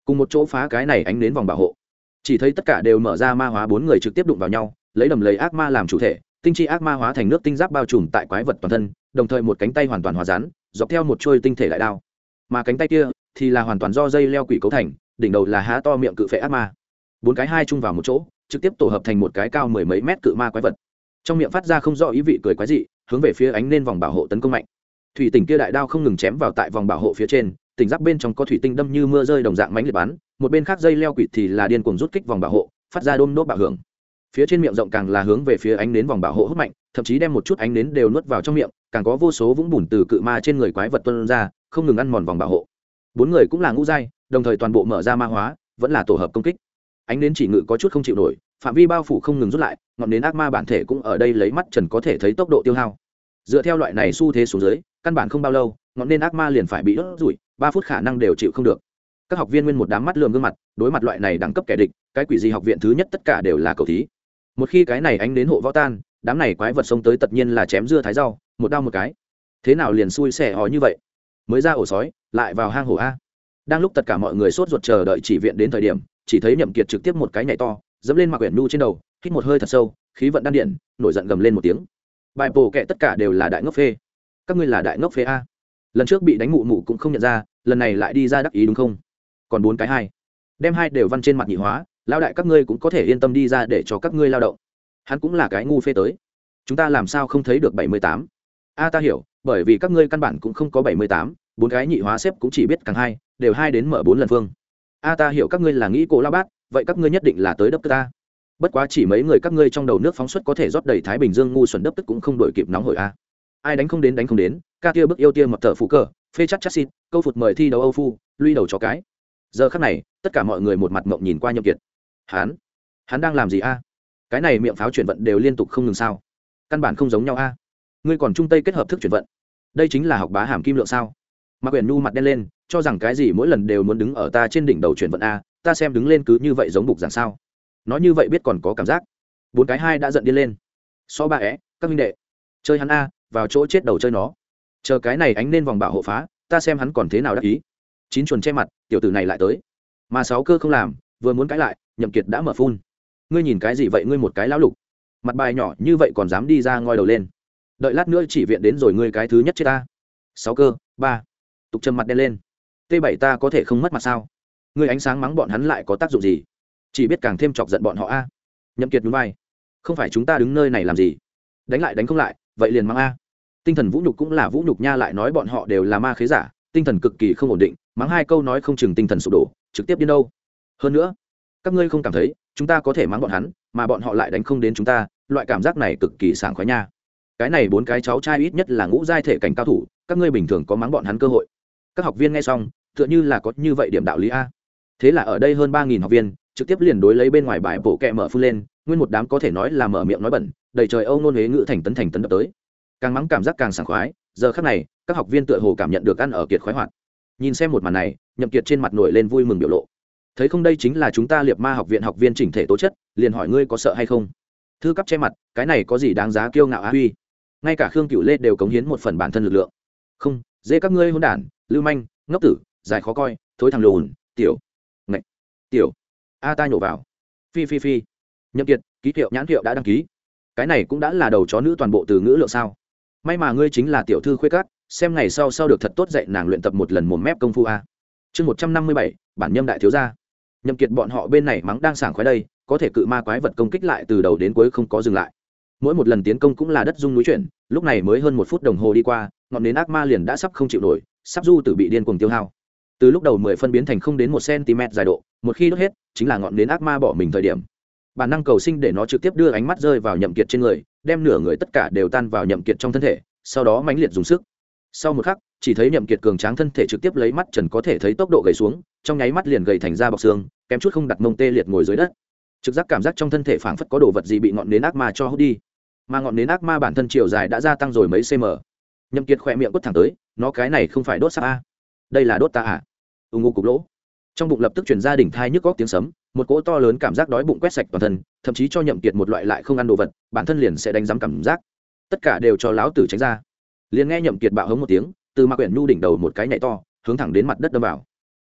cùng một chỗ phá cái này ánh đến vòng bảo hộ. Chỉ thấy tất cả đều mở ra ma hóa, bốn người trực tiếp đụng vào nhau, lấy đầm lầy ác ma làm chủ thể, tinh chi ác ma hóa thành nước tinh giáp bao trùm tại quái vật toàn thân, đồng thời một cánh tay hoàn toàn hòa rán, dọc theo một chuôi tinh thể đại đao, mà cánh tay kia thì là hoàn toàn do dây leo quỷ cấu thành, đỉnh đầu là há to miệng cự phệ ác ma. Bốn cái hai chung vào một chỗ, trực tiếp tổ hợp thành một cái cao mười mấy mét cự ma quái vật, trong miệng phát ra không rõ ý vị cười quái dị, hướng về phía ánh lên vòng bảo hộ tấn công mạnh. Thủy tinh kia đại đao không ngừng chém vào tại vòng bảo hộ phía trên, tinh giáp bên trong có thủy tinh đâm như mưa rơi đồng dạng mãnh liệt bắn, một bên khác dây leo quỷ thì là điên cuồng rút kích vòng bảo hộ, phát ra đôm đốt bạo hưởng. Phía trên miệng rộng càng là hướng về phía ánh nến vòng bảo hộ hút mạnh, thậm chí đem một chút ánh nến đều nuốt vào trong miệng, càng có vô số vũng bùn từ cự ma trên người quái vật tuôn ra, không ngừng ăn mòn vòng bảo hộ. Bốn người cũng là ngũ giai, đồng thời toàn bộ mở ra ma hóa, vẫn là tổ hợp công kích. Ánh nến chỉ ngự có chút không chịu nổi, phạm vi bao phủ không ngừng rút lại, ngọn nến ác ma bản thể cũng ở đây lấy mắt trần có thể thấy tốc độ tiêu hao. Dựa theo loại này xu thế xuống dưới, căn bản không bao lâu, ngọn nến ác ma liền phải bị đốt rủi, ba phút khả năng đều chịu không được. Các học viên nguyên một đám mắt lườm gương mặt, đối mặt loại này đẳng cấp kẻ địch, cái quỷ gì học viện thứ nhất tất cả đều là cầu thí. Một khi cái này ánh đến hộ võ tan, đám này quái vật xông tới tất nhiên là chém dưa thái rau, một đao một cái. Thế nào liền xui xẻ hói như vậy? Mới ra ổ sói, lại vào hang hổ a. Đang lúc tất cả mọi người sốt ruột chờ đợi chỉ viện đến thời điểm, chỉ thấy Nhậm Kiệt trực tiếp một cái nhảy to, dẫm lên Mạc Uyển Nhu trên đầu, hít một hơi thật sâu, khí vận đan điện, nổi giận gầm lên một tiếng. Bài bổ kệ tất cả đều là đại ngốc phê. Các ngươi là đại ngốc phê a. Lần trước bị đánh mụ mụ cũng không nhận ra, lần này lại đi ra đắc ý đúng không? Còn bốn cái hai, đem hai đều văn trên mặt nhị hóa, lao đại các ngươi cũng có thể yên tâm đi ra để cho các ngươi lao động. Hắn cũng là cái ngu phê tới. Chúng ta làm sao không thấy được bảy mươi tám? A ta hiểu, bởi vì các ngươi căn bản cũng không có bảy mươi tám, bốn cái nhị hóa xếp cũng chỉ biết càng hai, đều hai đến mở bốn lần phương. A ta hiểu các ngươi là nghĩ cổ lao bát, vậy các ngươi nhất định là tới đấp tức ta. Bất quá chỉ mấy người các ngươi trong đầu nước phóng xuất có thể rót đầy Thái Bình Dương ngu xuẩn đấp tức cũng không đổi kịp nóng hổi a. Ai đánh không đến đánh không đến, ca tia bức yêu tia mập thở phụ cờ, phê chắc chắc xin, câu phụt mời thi đấu Âu phu, lui đầu chó cái. Giờ khắc này, tất cả mọi người một mặt mộng nhìn qua Nhậm Kiệt. Hắn, hắn đang làm gì a? Cái này miệng pháo chuyển vận đều liên tục không ngừng sao? Căn bản không giống nhau a. Ngươi còn trung tây kết hợp thức chuyển vận. Đây chính là học bá hàm kim lượng sao? Mạc Uyển Nhu mặt đen lên, cho rằng cái gì mỗi lần đều muốn đứng ở ta trên đỉnh đầu chuyển vận a, ta xem đứng lên cứ như vậy giống bục giảng sao? Nói như vậy biết còn có cảm giác. Bốn cái hai đã giận điên lên. So ba é, các huynh đệ, chơi hắn a, vào chỗ chết đầu chơi nó. Chờ cái này ánh lên vòng bảo hộ phá, ta xem hắn còn thế nào đắc ý. Chín chuồn che mặt, tiểu tử này lại tới. Mà sáu cơ không làm, vừa muốn cãi lại, Nhậm Kiệt đã mở phun. Ngươi nhìn cái gì vậy, ngươi một cái lão lục, mặt bài nhỏ như vậy còn dám đi ra ngoi đầu lên. Đợi lát nữa chỉ viện đến rồi ngươi cái thứ nhất chết ta. Sáu cơ, ba. Tục trầm mặt đen lên. T bảy ta có thể không mất mặt sao? Ngươi ánh sáng mắng bọn hắn lại có tác dụng gì? Chỉ biết càng thêm chọc giận bọn họ a. Nhậm Kiệt nhún vai. Không phải chúng ta đứng nơi này làm gì? Đánh lại đánh không lại, vậy liền mắng a. Tinh thần vũ nhục cũng là vũ nhục nha, lại nói bọn họ đều là ma khế giả, tinh thần cực kỳ không ổn định, mắng hai câu nói không chừng tinh thần sụp đổ, trực tiếp điên đâu. Hơn nữa, các ngươi không cảm thấy chúng ta có thể mắng bọn hắn, mà bọn họ lại đánh không đến chúng ta, loại cảm giác này cực kỳ sảng khoái nha. Cái này bốn cái cháu trai ít nhất là ngũ giai thể cảnh cao thủ, các ngươi bình thường có mắng bọn hắn cơ hội. Các học viên nghe xong, tựa như là có như vậy điểm đạo lý a. Thế là ở đây hơn ba nghìn học viên, trực tiếp liền đối lấy bên ngoài bài bổ kẹ mở phun lên, nguyên một đám có thể nói là mở miệng nói bẩn, đầy trời âu nôn huế ngữ thành tấn thành tấn đập tới. Càng mắng cảm giác càng sảng khoái, giờ khắc này, các học viên tựa hồ cảm nhận được ăn ở kiệt khoái hoạt. Nhìn xem một màn này, Nhậm Kiệt trên mặt nổi lên vui mừng biểu lộ. Thấy không, đây chính là chúng ta Liệt Ma học viện học viên chỉnh thể tố chất, liền hỏi ngươi có sợ hay không? Thư cấp che mặt, cái này có gì đáng giá kiêu ngạo á huy? Ngay cả Khương Cửu Lê đều cống hiến một phần bản thân lực lượng. Không, dễ các ngươi hỗn đản, lưu manh, ngốc tử, dài khó coi, thối thằng lùn, tiểu, ngạch, tiểu, a ta nhổ vào. Phi phi phi. Nhậm Kiệt, ký hiệu nhãn hiệu đã đăng ký. Cái này cũng đã là đầu chó nữ toàn bộ từ ngữ lượng sao? May mà ngươi chính là tiểu thư khuê cát, xem ngày sau sau được thật tốt dạy nàng luyện tập một lần mồm mép công phu a. Chương một trăm năm mươi bảy, bản nhâm đại thiếu gia. Nhậm Kiệt bọn họ bên này mắng đang sảng khoái đây, có thể cự ma quái vật công kích lại từ đầu đến cuối không có dừng lại. Mỗi một lần tiến công cũng là đất rung núi chuyển, lúc này mới hơn một phút đồng hồ đi qua, ngọn nến ác ma liền đã sắp không chịu nổi, sắp du tử bị điên cuồng tiêu hao. Từ lúc đầu mười phân biến thành không đến một cm dài độ, một khi đốt hết, chính là ngọn nến ác ma bỏ mình thời điểm. Bản năng cầu sinh để nó trực tiếp đưa ánh mắt rơi vào Nhậm Kiệt trên người, đem nửa người tất cả đều tan vào Nhậm Kiệt trong thân thể, sau đó mãnh liệt dùng sức. Sau một khắc, chỉ thấy Nhậm Kiệt cường tráng thân thể trực tiếp lấy mắt trần có thể thấy tốc độ gầy xuống, trong nháy mắt liền gầy thành ra bọc xương, kém chút không đặt mông tê liệt ngồi dưới đất. Trực giác cảm giác trong thân thể phảng phất có đồ vật gì bị ngọn nến ác ma cho hút đi, mà ngọn nến ác ma bản thân chiều dài đã gia tăng rồi mấy cm. Nhậm Kiệt khỏe miệng quất thẳng tới, nó cái này không phải đốt xác a, đây là đốt ta à? Ung ngu cục lỗ. Trong bụng lập tức truyền ra đỉnh thai nhức góc tiếng sấm, một cỗ to lớn cảm giác đói bụng quét sạch toàn thân, thậm chí cho Nhậm Kiệt một loại lại không ăn đồ vật, bản thân liền sẽ đánh giám cảm giác. Tất cả đều cho lão tử tránh ra. Liền nghe Nhậm Kiệt bạo hống một tiếng, từ Mạc Uyển Nhu đỉnh đầu một cái nhảy to, hướng thẳng đến mặt đất đâm vào.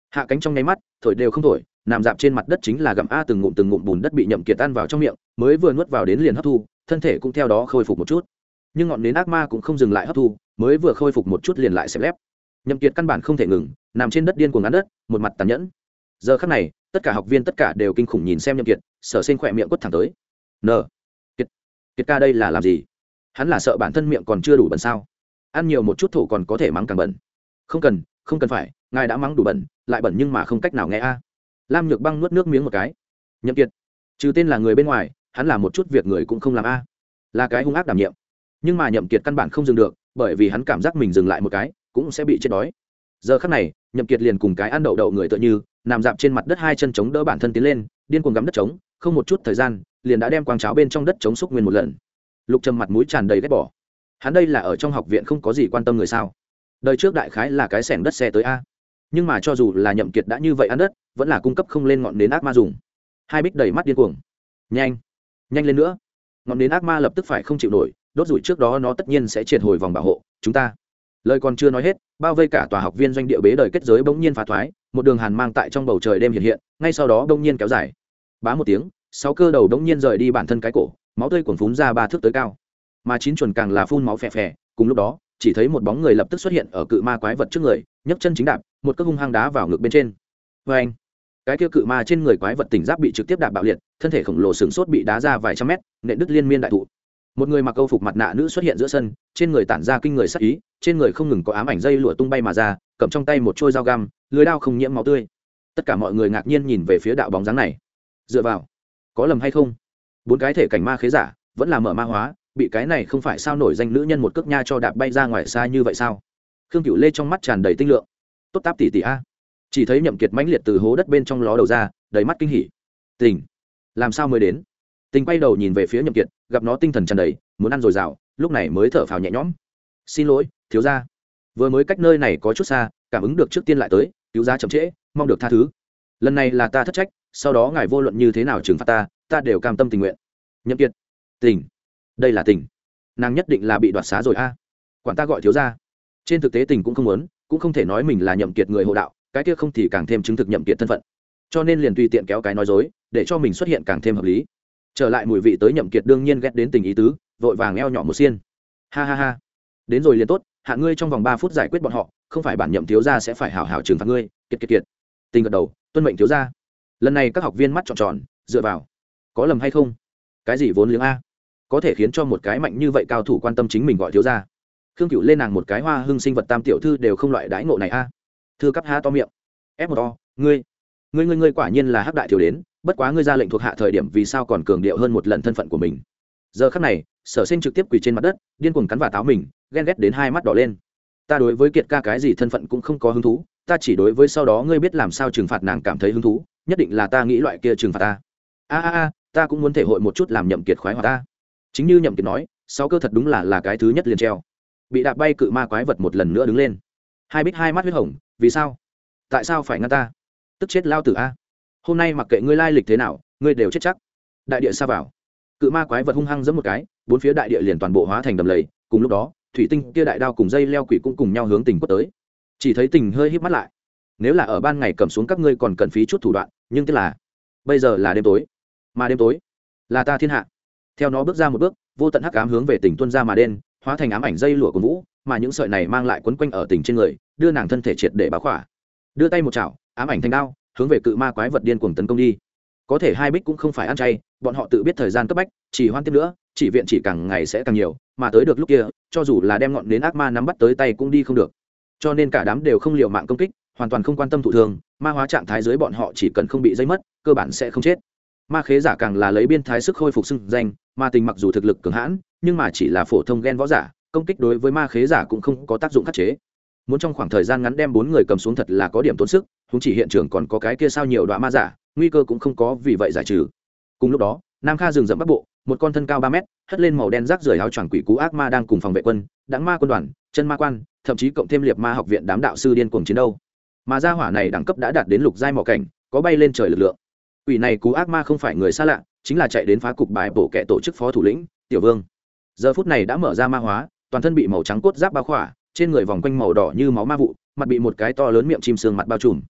hạ cánh trong nháy mắt thổi đều không thổi, nằm dạp trên mặt đất chính là gặm a từng ngụm từng ngụm bùn đất bị nhậm kiệt tan vào trong miệng, mới vừa nuốt vào đến liền hấp thu, thân thể cũng theo đó khôi phục một chút. Nhưng ngọn nến ác ma cũng không dừng lại hấp thu, mới vừa khôi phục một chút liền lại xẹp lép. Nhậm kiệt căn bản không thể ngừng, nằm trên đất điên cuồng ăn đất, một mặt tàn nhẫn. Giờ khắc này, tất cả học viên tất cả đều kinh khủng nhìn xem Nhậm Kiệt, Sở Sinh khỏe miệng quất thẳng tới. Nờ, Kiệt, Kiệt ca đây là làm gì? Hắn là sợ bản thân miệng còn chưa đủ bẩn sao? Ăn nhiều một chút thổ còn có thể mắng càng bẩn. Không cần, không cần phải, ngài đã mắng đủ bẩn, lại bẩn nhưng mà không cách nào nghe a. Lam Nhược Băng nuốt nước miếng một cái. Nhậm Kiệt, trừ tên là người bên ngoài, hắn là một chút việc người cũng không làm a, là cái hung ác đảm nhiệm. Nhưng mà Nhậm Kiệt căn bản không dừng được, bởi vì hắn cảm giác mình dừng lại một cái cũng sẽ bị chết đói. Giờ khắc này, Nhậm Kiệt liền cùng cái ăn đậu đậu người tựa như, nằm dạp trên mặt đất, hai chân chống đỡ bản thân tiến lên, điên cuồng gắm đất trống, không một chút thời gian, liền đã đem quang cháo bên trong đất trống xúc nguyên một lần. Lục Trầm mặt mũi tràn đầy ghét bỏ. Hắn đây là ở trong học viện không có gì quan tâm người sao? Đời trước đại khái là cái xẻng đất xe tới a. Nhưng mà cho dù là Nhậm Kiệt đã như vậy ăn đất, vẫn là cung cấp không lên ngọn nến ác ma dùng. Hai Bích đầy mắt điên cuồng. Nhanh, nhanh lên nữa. Ngọn nến ác ma lập tức phải không chịu nổi, đốt rủi trước đó nó tất nhiên sẽ triệt hồi vòng bảo hộ chúng ta. Lời còn chưa nói hết, bao vây cả tòa học viên doanh địa bế đời kết giới bỗng nhiên phá thoái, một đường hàn mang tại trong bầu trời đêm hiện hiện, ngay sau đó bỗng nhiên kéo dài. Bá một tiếng, sáu cơ đầu bỗng nhiên rời đi bản thân cái cổ, máu tươi cuồn phún ra ba thước tới cao. Mà chín chuẩn càng là phun máu phè phè, cùng lúc đó, chỉ thấy một bóng người lập tức xuất hiện ở cự ma quái vật trước người, nhấc chân chính đạp, một cước hung hăng đá vào ngực bên trên. Oeng! Cái kia cự ma trên người quái vật tỉnh giáp bị trực tiếp đạp bạo liệt, thân thể khổng lồ sừng sốt bị đá ra vài trăm mét, nện đứt liên miên đại thụ. Một người mặc câu phục mặt nạ nữ xuất hiện giữa sân, trên người tản ra kinh người sát ý, trên người không ngừng có ám ảnh dây lụa tung bay mà ra, cầm trong tay một trôi dao găm, lưỡi dao không nhiễm máu tươi. Tất cả mọi người ngạc nhiên nhìn về phía đạo bóng dáng này. Dựa vào, có lầm hay không? Bốn cái thể cảnh ma khế giả, vẫn là mở ma hóa, bị cái này không phải sao nổi danh nữ nhân một cước nha cho đạp bay ra ngoài xa như vậy sao? Khương Cửu Lê trong mắt tràn đầy tinh lượng. Tốt táp tỷ tỷ a. Chỉ thấy Nhậm Kiệt mãnh liệt từ hố đất bên trong ló đầu ra, đầy mắt kinh hỉ. Tình, làm sao mới đến? Tình quay đầu nhìn về phía Nhậm Kiệt, gặp nó tinh thần tràn đầy, muốn ăn rồi rào, lúc này mới thở phào nhẹ nhõm. Xin lỗi, thiếu gia, vừa mới cách nơi này có chút xa, cảm ứng được trước tiên lại tới, cứu gia chậm trễ, mong được tha thứ. Lần này là ta thất trách, sau đó ngài vô luận như thế nào trừng phạt ta, ta đều cam tâm tình nguyện. Nhậm Kiệt, Tình, đây là Tình, nàng nhất định là bị đoạt xá rồi a. Quản ta gọi thiếu gia. Trên thực tế Tình cũng không muốn, cũng không thể nói mình là Nhậm Kiệt người hộ đạo, cái kia không thì càng thêm chứng thực Nhậm Kiệt thân phận, cho nên liền tùy tiện kéo cái nói dối, để cho mình xuất hiện càng thêm hợp lý. Trở lại mùi vị tới Nhậm Kiệt đương nhiên ghét đến Tình ý tứ, vội vàng eo nhỏ một xiên. Ha ha ha, đến rồi liền tốt, hạn ngươi trong vòng ba phút giải quyết bọn họ, không phải bản Nhậm thiếu gia sẽ phải hảo hảo trừng phạt ngươi. Kiệt kiệt kiệt. Tình gật đầu, tuân mệnh thiếu gia. Lần này các học viên mắt tròn tròn, dựa vào, có lầm hay không? Cái gì vốn liếng a, có thể khiến cho một cái mạnh như vậy cao thủ quan tâm chính mình gọi thiếu gia? Khương Cửu lên nàng một cái hoa hưng sinh vật tam tiểu thư đều không loại đãi ngộ này a. Thư cấp há to miệng. Ép một to, ngươi, ngươi ngươi ngươi quả nhiên là hắc đại thiếu đến, bất quá ngươi ra lệnh thuộc hạ thời điểm vì sao còn cường điệu hơn một lần thân phận của mình. Giờ khắc này, Sở Sinh trực tiếp quỳ trên mặt đất, điên cuồng cắn vào táo mình, ghen ghét đến hai mắt đỏ lên. Ta đối với Kiệt ca cái gì thân phận cũng không có hứng thú, ta chỉ đối với sau đó ngươi biết làm sao trừng phạt nàng cảm thấy hứng thú, nhất định là ta nghĩ loại kia trừng phạt ta. A a a, ta cũng muốn thể hội một chút làm Nhậm Kiệt khoái hoạt ta. Chính như Nhậm Kiệt nói, sáu cơ thật đúng là là cái thứ nhất liền treo. Bị đạp bay cự ma quái vật một lần nữa đứng lên. Hai Bích hai mắt huyết hồng, vì sao? Tại sao phải ngăn ta? Tức chết lao tử a. Hôm nay mặc kệ ngươi lai lịch thế nào, ngươi đều chết chắc. Đại địa sa vào. Cự ma quái vật hung hăng giẫm một cái, bốn phía đại địa liền toàn bộ hóa thành đầm lầy, cùng lúc đó, thủy tinh kia đại đao cùng dây leo quỷ cũng cùng nhau hướng Tình quất tới. Chỉ thấy Tình hơi híp mắt lại. Nếu là ở ban ngày cầm xuống các ngươi còn cần phí chút thủ đoạn, nhưng tức là bây giờ là đêm tối, mà đêm tối là ta thiên hạ. Theo nó bước ra một bước, vô tận hắc ám hướng về Tình tuôn ra mà đen, hóa thành ám ảnh dây lụa của vũ, mà những sợi này mang lại quấn quanh ở Tình trên người, đưa nàng thân thể triệt để báo khỏa. Đưa tay một chảo, ám ảnh thành đao, hướng về cự ma quái vật điên cuồng tấn công đi. Có thể hai Bích cũng không phải ăn chay, bọn họ tự biết thời gian cấp bách, chỉ hoan tiếp nữa, chỉ viện chỉ càng ngày sẽ càng nhiều, mà tới được lúc kia, cho dù là đem ngọn nến ác ma nắm bắt tới tay cũng đi không được. Cho nên cả đám đều không liều mạng công kích, hoàn toàn không quan tâm thụ thương, ma hóa trạng thái dưới bọn họ chỉ cần không bị dây mất, cơ bản sẽ không chết. Ma khế giả càng là lấy biên thái sức khôi phục xưng danh, ma tình mặc dù thực lực cường hãn, nhưng mà chỉ là phổ thông gen võ giả, công kích đối với ma khế giả cũng không có tác dụng khắc chế. Muốn trong khoảng thời gian ngắn đem bốn người cầm xuống thật là có điểm tốn sức, chúng chỉ hiện trường còn có cái kia sao nhiều đoạn ma giả, nguy cơ cũng không có vì vậy giải trừ. Cùng lúc đó, Nam Kha rừng rậm bắc bộ, một con thân cao ba mét, hất lên màu đen rác rưởi áo choàng quỷ cú ác ma đang cùng phòng vệ quân, đãng ma quân đoàn, chân ma quan, thậm chí cộng thêm liệt ma học viện đám đạo sư điên cuồng chiến đấu. Mà gia hỏa này đẳng cấp đã đạt đến lục giai mỏ cảnh, có bay lên trời lực lượng. Quỷ này cú ác ma không phải người xa lạ, chính là chạy đến phá cục bài bổ kẻ tổ chức phó thủ lĩnh, Tiểu Vương. Giờ phút này đã mở ra ma hóa, toàn thân bị màu trắng cốt giáp bao khỏa, trên người vòng quanh màu đỏ như máu ma vụ, mặt bị một cái to lớn miệng chim sương mặt bao trùm.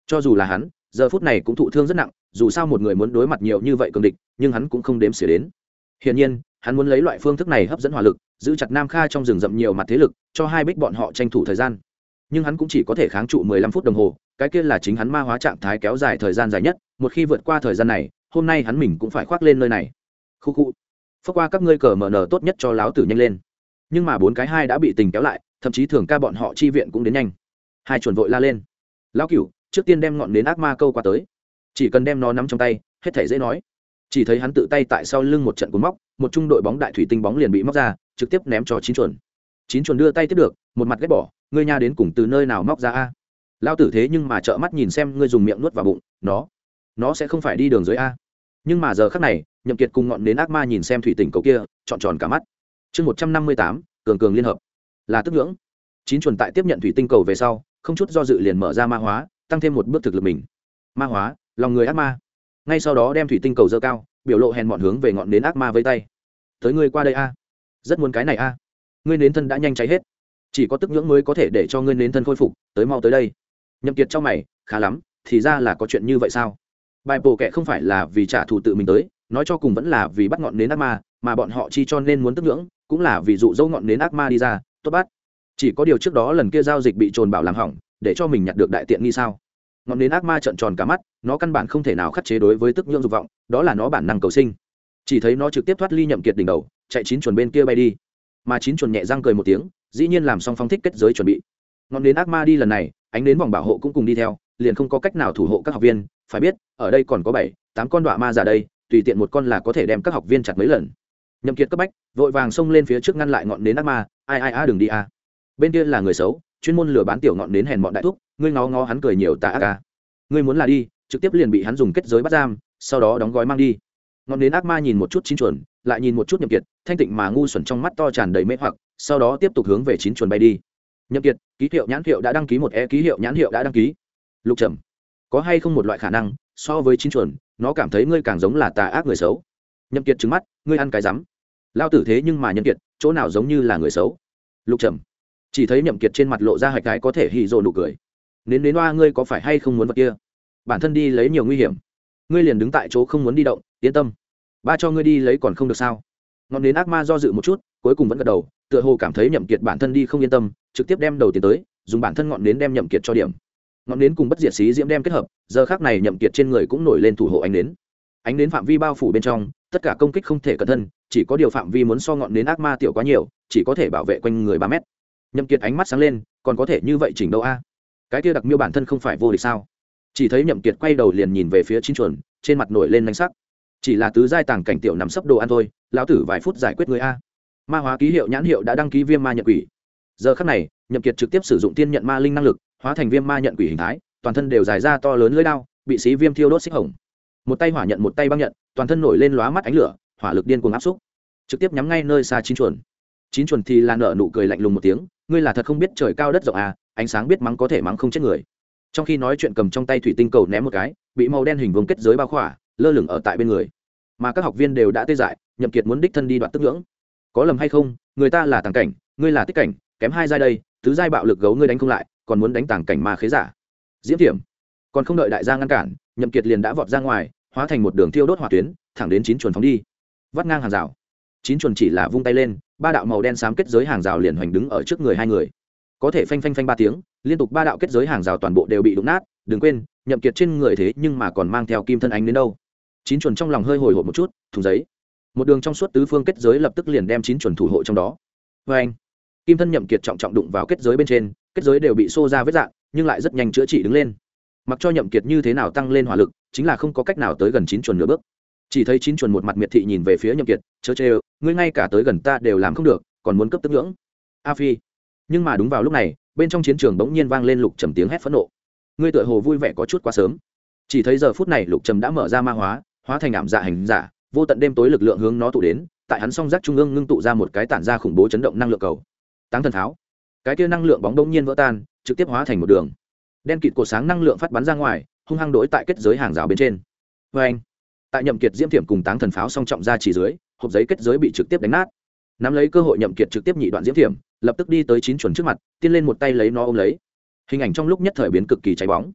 cho dù là hắn giờ phút này cũng thụ thương rất nặng, dù sao một người muốn đối mặt nhiều như vậy cường địch, nhưng hắn cũng không đếm xỉa đến. Hiển nhiên hắn muốn lấy loại phương thức này hấp dẫn hỏa lực, giữ chặt Nam Kha trong rừng rậm nhiều mặt thế lực, cho hai bích bọn họ tranh thủ thời gian. Nhưng hắn cũng chỉ có thể kháng trụ mười lăm phút đồng hồ, cái kia là chính hắn ma hóa trạng thái kéo dài thời gian dài nhất, một khi vượt qua thời gian này, hôm nay hắn mình cũng phải khoác lên nơi này. Khu khu. Phất qua các ngươi cờ mở nở tốt nhất cho láo tử nhanh lên. Nhưng mà bốn cái hai đã bị tình kéo lại, thậm chí thường ca bọn họ chi viện cũng đến nhanh. Hai chuẩn vội la lên. Lão cửu, trước tiên đem ngọn nến ác ma câu qua tới, chỉ cần đem nó nắm trong tay, hết thảy dễ nói. Chỉ thấy hắn tự tay tại sau lưng một trận cuốn móc, một trung đội bóng đại thủy tinh bóng liền bị móc ra, trực tiếp ném cho chín chuẩn. Chín chuẩn đưa tay tiếp được, một mặt ghét bỏ, ngươi nha đến cùng từ nơi nào móc ra a? Lao tử thế nhưng mà trợn mắt nhìn xem ngươi dùng miệng nuốt vào bụng, nó, nó sẽ không phải đi đường dưới a? Nhưng mà giờ khắc này, Nhậm Kiệt cùng ngọn nến ác ma nhìn xem thủy tinh cầu kia, trọn tròn cả mắt. Chương một trăm năm mươi tám, cường cường liên hợp, là tức ngưỡng. Chín chuẩn tại tiếp nhận thủy tinh cầu về sau, không chút do dự liền mở ra ma hóa, tăng thêm một bước thực lực mình. Ma hóa, lòng người ác ma. Ngay sau đó đem thủy tinh cầu dơ cao, biểu lộ hèn mọn hướng về ngọn nến ác ma với tay. Tới ngươi qua đây a, rất muốn cái này a. Ngươi nến thân đã nhanh cháy hết, chỉ có tức nhưỡng mới có thể để cho ngươi nến thân khôi phục, tới mau tới đây. Nhậm Kiệt trong mày, khá lắm, thì ra là có chuyện như vậy sao? Bài bổ kệ không phải là vì trả thù tự mình tới, nói cho cùng vẫn là vì bắt ngọn nến ác ma, mà bọn họ chi cho nên muốn tức nhưỡng, cũng là vì dụ dỗ ngọn nến ác ma đi ra, tốt bắt. Chỉ có điều trước đó lần kia giao dịch bị trồn bảo làm hỏng, để cho mình nhặt được đại tiện nghi sao? Ngọn nến ác ma trợn tròn cả mắt, nó căn bản không thể nào khắc chế đối với tức nhưỡng dục vọng, đó là nó bản năng cầu sinh. Chỉ thấy nó trực tiếp thoát ly Nhậm Kiệt đỉnh đầu, chạy chín chuẩn bên kia bay đi. Mà chín chuẩn nhẹ răng cười một tiếng, dĩ nhiên làm xong phong thích kết giới chuẩn bị. Ngọn nến ác ma đi lần này, ánh nến vòng bảo hộ cũng cùng đi theo, liền không có cách nào thủ hộ các học viên, phải biết, ở đây còn có bảy, tám con đọa ma giả đây, tùy tiện một con là có thể đem các học viên chặt mấy lần. Nhậm Kiệt cấp bách, vội vàng xông lên phía trước ngăn lại ngọn nến ác ma, ai ai a đừng đi a. Bên kia là người xấu, chuyên môn lừa bán tiểu ngọn nến hèn mọn đại thúc, ngươi ngó ngó hắn cười nhiều tà ác a. Ngươi muốn là đi, trực tiếp liền bị hắn dùng kết giới bắt giam, sau đó đóng gói mang đi. Ngọn nến ác ma nhìn một chút chín chuẩn, lại nhìn một chút Nhậm Kiệt, thanh tịnh mà ngu xuẩn trong mắt to tràn đầy mê hoặc, sau đó tiếp tục hướng về chín chuẩn bay đi. Nhậm Kiệt, ký hiệu nhãn hiệu đã đăng ký một e ký hiệu nhãn hiệu đã đăng ký. Lục Trầm, có hay không một loại khả năng, so với chín chuẩn, nó cảm thấy ngươi càng giống là tà ác người xấu. Nhậm Kiệt trừng mắt, ngươi ăn cái rắm. Lao tử thế nhưng mà Nhậm Kiệt, chỗ nào giống như là người xấu. Lục Trầm, chỉ thấy Nhậm Kiệt trên mặt lộ ra hạch cái có thể hì rồ nụ cười. Nến nến oa ngươi có phải hay không muốn vật kia? Bản thân đi lấy nhiều nguy hiểm, ngươi liền đứng tại chỗ không muốn đi động, yên tâm, ba cho ngươi đi lấy còn không được sao? Ngọn nến ác ma do dự một chút, cuối cùng vẫn gật đầu, tựa hồ cảm thấy Nhậm Kiệt bản thân đi không yên tâm, trực tiếp đem đầu tiến tới, dùng bản thân ngọn nến đem Nhậm Kiệt cho điểm. Ngọn nến cùng bất diệt xí diễm đem kết hợp, giờ khắc này Nhậm Kiệt trên người cũng nổi lên thủ hộ ánh nến. Ánh nến phạm vi bao phủ bên trong, tất cả công kích không thể cẩn thân, chỉ có điều phạm vi muốn so ngọn nến ác ma tiểu quá nhiều, chỉ có thể bảo vệ quanh người ba mét. Nhậm Kiệt ánh mắt sáng lên, còn có thể như vậy chỉnh đâu a? Cái kia đặc miêu bản thân không phải vô địch sao? Chỉ thấy Nhậm Kiệt quay đầu liền nhìn về phía chín chuẩn, trên mặt nổi lên nhanh sắc. Chỉ là tứ giai tàng cảnh tiểu nằm sấp đồ ăn thôi, lão tử vài phút giải quyết người a. Ma hóa ký hiệu nhãn hiệu đã đăng ký viêm ma nhận quỷ. Giờ khắc này, Nhậm Kiệt trực tiếp sử dụng tiên nhận ma linh năng lực, hóa thành viêm ma nhận quỷ hình thái, toàn thân đều dài ra to lớn lưỡi đao, bị xí viêm thiêu đốt xích hồng. Một tay hỏa nhận một tay băng nhận, toàn thân nổi lên lóa mắt ánh lửa, hỏa lực điên cuồng áp xúc, trực tiếp nhắm ngay nơi xa chín chuẩn. Chín chuẩn thì là nở nụ cười lạnh lùng một tiếng, ngươi là thật không biết trời cao đất rộng à, ánh sáng biết mắng có thể mắng không chết người. Trong khi nói chuyện cầm trong tay thủy tinh cầu ném một cái, bị màu đen hình vuông kết giới bao khỏa, lơ lửng ở tại bên người. Mà các học viên đều đã tê dại, Nhậm Kiệt muốn đích thân đi đoạt tức ngưỡng. Có lầm hay không, người ta là tàng cảnh, ngươi là tích cảnh, kém hai giai đây, tứ giai bạo lực gấu ngươi đánh không lại, còn muốn đánh tàng cảnh ma khế giả. Diễm Tiểm, còn không đợi đại gia ngăn cản, Nhậm Kiệt liền đã vọt ra ngoài, hóa thành một đường thiêu đốt hỏa tuyến, thẳng đến chín chuẩn phóng đi. Vắt ngang hàng rào. Chín chuẩn chỉ là vung tay lên, ba đạo màu đen xám kết giới hàng rào liền hoành đứng ở trước người hai người. Có thể phanh phanh phanh ba tiếng, liên tục ba đạo kết giới hàng rào toàn bộ đều bị đụng nát, đừng quên, Nhậm Kiệt trên người thế nhưng mà còn mang theo kim thân ánh đến đâu. Chín chuẩn trong lòng hơi hồi hộp một chút, thùng giấy. Một đường trong suốt tứ phương kết giới lập tức liền đem chín chuẩn thủ hộ trong đó. Và anh, kim thân Nhậm Kiệt trọng trọng đụng vào kết giới bên trên, kết giới đều bị xô ra vết rạn, nhưng lại rất nhanh chữa trị đứng lên. Mặc cho Nhậm Kiệt như thế nào tăng lên hỏa lực, chính là không có cách nào tới gần chín chuẩn nửa bước. Chỉ thấy chín chuẩn một mặt miệt thị nhìn về phía Nhậm Kiệt, chớ trêu, ngươi ngay cả tới gần ta đều làm không được, còn muốn cấp tức ngưỡng. A Phi. Nhưng mà đúng vào lúc này, bên trong chiến trường bỗng nhiên vang lên Lục Trầm tiếng hét phẫn nộ. Ngươi tựa hồ vui vẻ có chút quá sớm. Chỉ thấy giờ phút này Lục Trầm đã mở ra ma hóa, hóa thành ảm dạ hành giả, vô tận đêm tối lực lượng hướng nó tụ đến, tại hắn song giác trung ương ngưng tụ ra một cái tản ra khủng bố chấn động năng lượng cầu. Táng thần tháo. Cái kia năng lượng bóng bỗng nhiên vỡ tan, trực tiếp hóa thành một đường đen kịt cột sáng năng lượng phát bắn ra ngoài, hung hăng đối tại kết giới hàng rào bên trên. Và anh, tại Nhậm Kiệt diễm thiểm cùng táng thần pháo song trọng ra chỉ dưới, hộp giấy kết giới bị trực tiếp đánh nát. Nắm lấy cơ hội Nhậm Kiệt trực tiếp nhị đoạn diễm thiểm, lập tức đi tới chín chuẩn trước mặt, tiên lên một tay lấy nó ôm lấy. Hình ảnh trong lúc nhất thời biến cực kỳ cháy bóng.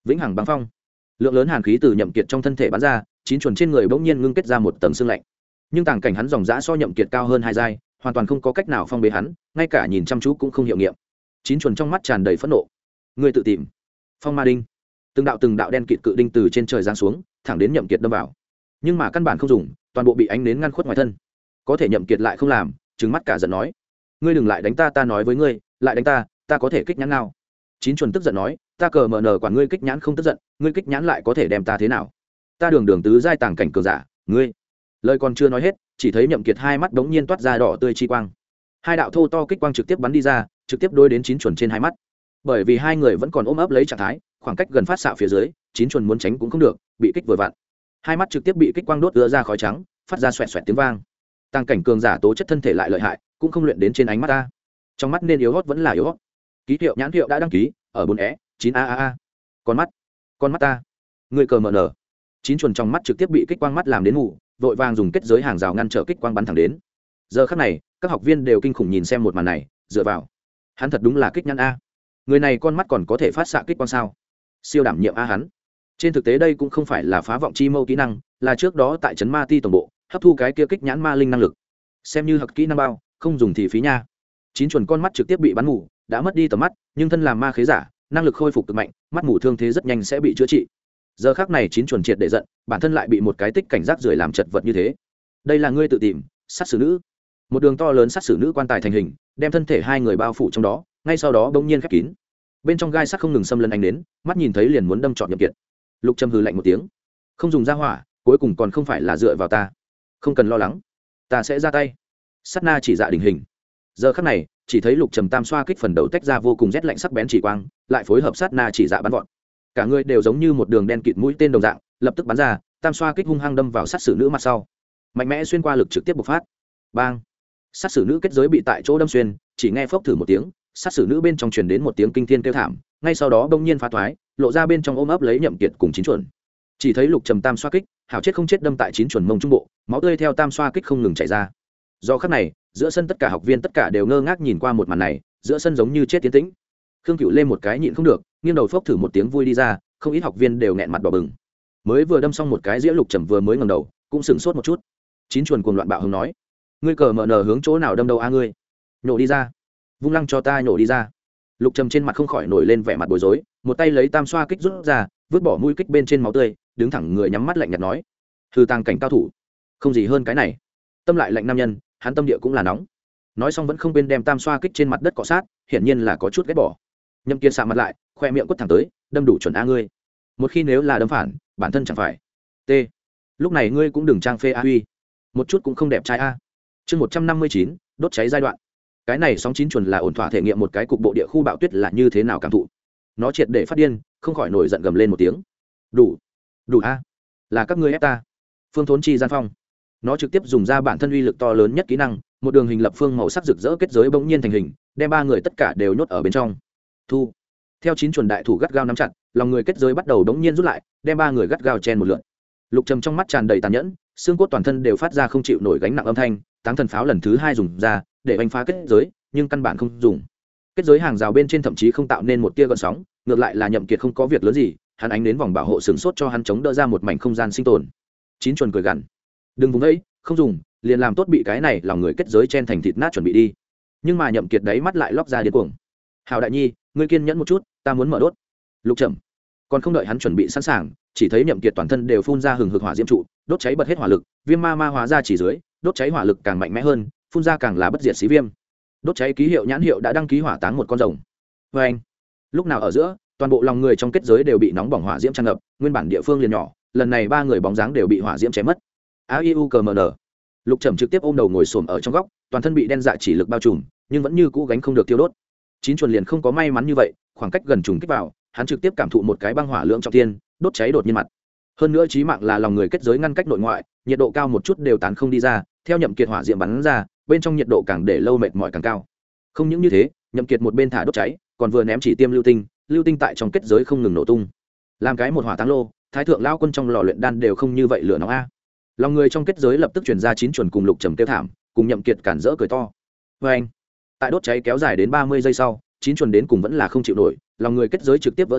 vĩnh hằng băng phong. Lượng lớn hàn khí từ nhậm kiệt trong thân thể bắn ra, chín chuẩn trên người bỗng nhiên ngưng kết ra một tầng xương lạnh. Nhưng tàng cảnh hắn dòng dã so nhậm kiệt cao hơn hai giai, hoàn toàn không có cách nào phong bế hắn, ngay cả nhìn chăm chú cũng không hiệu nghiệm. Chín chuẩn trong mắt tràn đầy phẫn nộ. Ngươi tự tìm. Phong ma đinh. Từng đạo từng đạo đen kịt cự đinh từ trên trời giáng xuống, thẳng đến nhậm kiệt đâm vào. Nhưng mà căn bản không dùng, toàn bộ bị ánh nến ngăn khuất ngoài thân. Có thể nhậm kiệt lại không làm, trừng mắt cả giận nói: ngươi đừng lại đánh ta, ta nói với ngươi, lại đánh ta, ta có thể kích nhãn nào? Chín chuẩn tức giận nói: ta cờ mờ nờ quản ngươi kích nhãn không tức giận, ngươi kích nhãn lại có thể đem ta thế nào? Ta đường đường tứ giai tàng cảnh cường giả, ngươi. Lời còn chưa nói hết, chỉ thấy nhậm kiệt hai mắt đống nhiên toát ra đỏ tươi chi quang, hai đạo thô to kích quang trực tiếp bắn đi ra, trực tiếp đối đến chín chuẩn trên hai mắt. Bởi vì hai người vẫn còn ôm ấp lấy trạng thái, khoảng cách gần phát xạ phía dưới, chín chuẩn muốn tránh cũng không được, bị kích vừa vặn, hai mắt trực tiếp bị kích quang đốt ứa ra khói trắng, phát ra xoẹt xoẹt tiếng vang. Tàng cảnh cường giả tố chất thân thể lại lợi hại, cũng không luyện đến trên ánh mắt ta. Trong mắt nên yếu hót vẫn là yếu hót. Ký hiệu nhãn hiệu đã đăng ký ở bốn e chín a a a. Con mắt, con mắt ta, người cờ mờ nở. Chín chuẩn trong mắt trực tiếp bị kích quang mắt làm đến mù, vội vàng dùng kết giới hàng rào ngăn trở kích quang bắn thẳng đến. Giờ khắc này, các học viên đều kinh khủng nhìn xem một màn này, dựa vào, hắn thật đúng là kích nhãn a. Người này con mắt còn có thể phát xạ kích quang sao? Siêu đảm nhiệm a hắn. Trên thực tế đây cũng không phải là phá vọng chi mâu kỹ năng, là trước đó tại trấn ma ti tổng bộ hấp thu cái kia kích nhãn ma linh năng lực, xem như hặc kỹ năng bao, không dùng thì phí nha. Chín chuẩn con mắt trực tiếp bị bắn mù, đã mất đi tầm mắt, nhưng thân làm ma khế giả, năng lực khôi phục cực mạnh, mắt mù thương thế rất nhanh sẽ bị chữa trị. Giờ khắc này chín chuẩn triệt để giận, bản thân lại bị một cái tích cảnh giác rưởi làm chật vật như thế. Đây là ngươi tự tìm, sát xử nữ. Một đường to lớn sát xử nữ quan tài thành hình, đem thân thể hai người bao phủ trong đó, ngay sau đó bỗng nhiên khép kín. Bên trong gai sắt không ngừng xâm lấn ánh đến, mắt nhìn thấy liền muốn đâm trọn Nhậm Kiệt. Lục Trầm hừ lạnh một tiếng, không dùng ra hỏa, cuối cùng còn không phải là dựa vào ta. Không cần lo lắng, ta sẽ ra tay. Sát na chỉ dạ đỉnh hình. Giờ khắc này, chỉ thấy Lục Trầm tam xoa kích phần đầu tách ra vô cùng rét lạnh sắc bén chỉ quang, lại phối hợp sát na chỉ dạ bắn vọt. Cả người đều giống như một đường đen kịt mũi tên đồng dạng, lập tức bắn ra, tam xoa kích hung hăng đâm vào sát sử nữ mặt sau. Mạnh mẽ xuyên qua lực trực tiếp bộc phát. Bang! Sát sử nữ kết giới bị tại chỗ đâm xuyên, chỉ nghe phốc thử một tiếng, sát sử nữ bên trong truyền đến một tiếng kinh thiên kêu thảm, ngay sau đó bỗng nhiên phá thoái, lộ ra bên trong ôm ấp lấy Nhậm Kiệt cùng chín chuẩn. Chỉ thấy Lục Trầm tam xoa kích, hảo chết không chết đâm tại chín chuẩn mông trung bộ, máu tươi theo tam xoa kích không ngừng chảy ra. Do khắc này, giữa sân tất cả học viên tất cả đều ngơ ngác nhìn qua một màn này, giữa sân giống như chết tiến tĩnh. Khương Cửu lên một cái nhịn không được, nghiêng đầu phốc thử một tiếng vui đi ra, không ít học viên đều nghẹn mặt đỏ bừng. Mới vừa đâm xong một cái dĩa Lục Trầm vừa mới ngẩng đầu, cũng sửng sốt một chút. Chín chuẩn cuồng loạn bạo hứng nói: ngươi cờ mở nở hướng chỗ nào đâm đâu a ngươi? Nhổ đi ra, vung lăng cho ta nhổ đi ra. Lục Trầm trên mặt không khỏi nổi lên vẻ mặt bối rối, một tay lấy tam xoa kích rút ra, vứt bỏ mũi kích bên trên máu tươi, đứng thẳng người nhắm mắt lạnh nhạt nói: hư tàng cảnh cao thủ, không gì hơn cái này. Tâm lại lạnh nam nhân, hắn tâm địa cũng là nóng. Nói xong vẫn không quên đem tam xoa kích trên mặt đất cọ sát, hiển nhiên là có chút ghét bỏ. Nhậm Kiệt sạm mặt lại, khoe miệng quất thẳng tới, đâm đủ chuẩn a ngươi. Một khi nếu là đâm phản, bản thân chẳng phải. T. Lúc này ngươi cũng đừng trang phê a huy, một chút cũng không đẹp trai a. Chương một trăm năm mươi chín, đốt cháy giai đoạn. Cái này sóng chín chuẩn là ổn thỏa thể nghiệm một cái cục bộ địa khu bạo tuyết là như thế nào cảm thụ. Nó triệt để phát điên, không khỏi nổi giận gầm lên một tiếng. Đủ, đủ a, là các ngươi ép ta. Phương Thốn Chi gian phong. Nó trực tiếp dùng ra bản thân uy lực to lớn nhất kỹ năng, một đường hình lập phương màu sắc rực rỡ kết giới bỗng nhiên thành hình, đem ba người tất cả đều nhốt ở bên trong. Thu. Theo chín chuẩn đại thủ gắt gao nắm chặt, lòng người kết giới bắt đầu bỗng nhiên rút lại, đem ba người gắt gao chen một lượt. Lục Trầm trong mắt tràn đầy tàn nhẫn, xương cốt toàn thân đều phát ra không chịu nổi gánh nặng âm thanh, táng thần pháo lần thứ hai dùng ra để đánh phá kết giới, nhưng căn bản không dùng. Kết giới hàng rào bên trên thậm chí không tạo nên một tia gợn sóng, ngược lại là Nhậm Kiệt không có việc lớn gì, hắn ánh đến vòng bảo hộ sừng sốt cho hắn chống đỡ ra một mảnh không gian sinh tồn. Chín chuẩn cười gằn: đừng vùng ấy, không dùng, liền làm tốt bị cái này lòng người kết giới chen thành thịt nát chuẩn bị đi. Nhưng mà Nhậm Kiệt đấy mắt lại lóc ra điên cuồng. Hảo đại nhi, ngươi kiên nhẫn một chút, ta muốn mở đốt. Lục Trầm còn không đợi hắn chuẩn bị sẵn sàng, chỉ thấy Nhậm Kiệt toàn thân đều phun ra hừng hực hỏa diễm trụ, đốt cháy bật hết hỏa lực, viêm ma ma hóa ra chỉ dưới, đốt cháy hỏa lực càng mạnh mẽ hơn, phun ra càng là bất diệt xí viêm. Đốt cháy ký hiệu nhãn hiệu đã đăng ký hỏa táng một con rồng. Với anh, lúc nào ở giữa, toàn bộ lòng người trong kết giới đều bị nóng bỏng hỏa diễm tràn ngập, nguyên bản địa phương liền nhỏ, lần này ba người bóng dáng đều bị hỏa diễm chém mất. A I U C M N. Lục Trầm trực tiếp ôm đầu ngồi xổm ở trong góc, toàn thân bị đen dạ chỉ lực bao trùm, nhưng vẫn như cũ gánh không được tiêu đốt. Chín chuẩn liền không có may mắn như vậy, khoảng cách gần trùng kích vào, hắn trực tiếp cảm thụ một cái băng hỏa lưỡng trọng thiên, đốt cháy đột nhiên mặt. Hơn nữa chí mạng là lòng người kết giới ngăn cách nội ngoại, nhiệt độ cao một chút đều tán không đi ra, theo Nhậm Kiệt hỏa diễm bắn ra, bên trong nhiệt độ càng để lâu mệt mỏi càng cao. Không những như thế, Nhậm Kiệt một bên thả đốt cháy, còn vừa ném chỉ tiêm lưu tinh, lưu tinh tại trong kết giới không ngừng nổ tung. Làm cái một hỏa táng lô, thái thượng lão quân trong lò luyện đan đều không như vậy lửa nóng a. Lòng người trong kết giới lập tức truyền ra chín chuẩn cùng Lục Trầm kêu thảm, cùng Nhậm Kiệt cản rỡ cười to. Với anh, tại đốt cháy kéo dài đến ba mươi giây sau, chín chuẩn đến cùng vẫn là không chịu nổi, lòng người kết giới trực tiếp vỡ ra,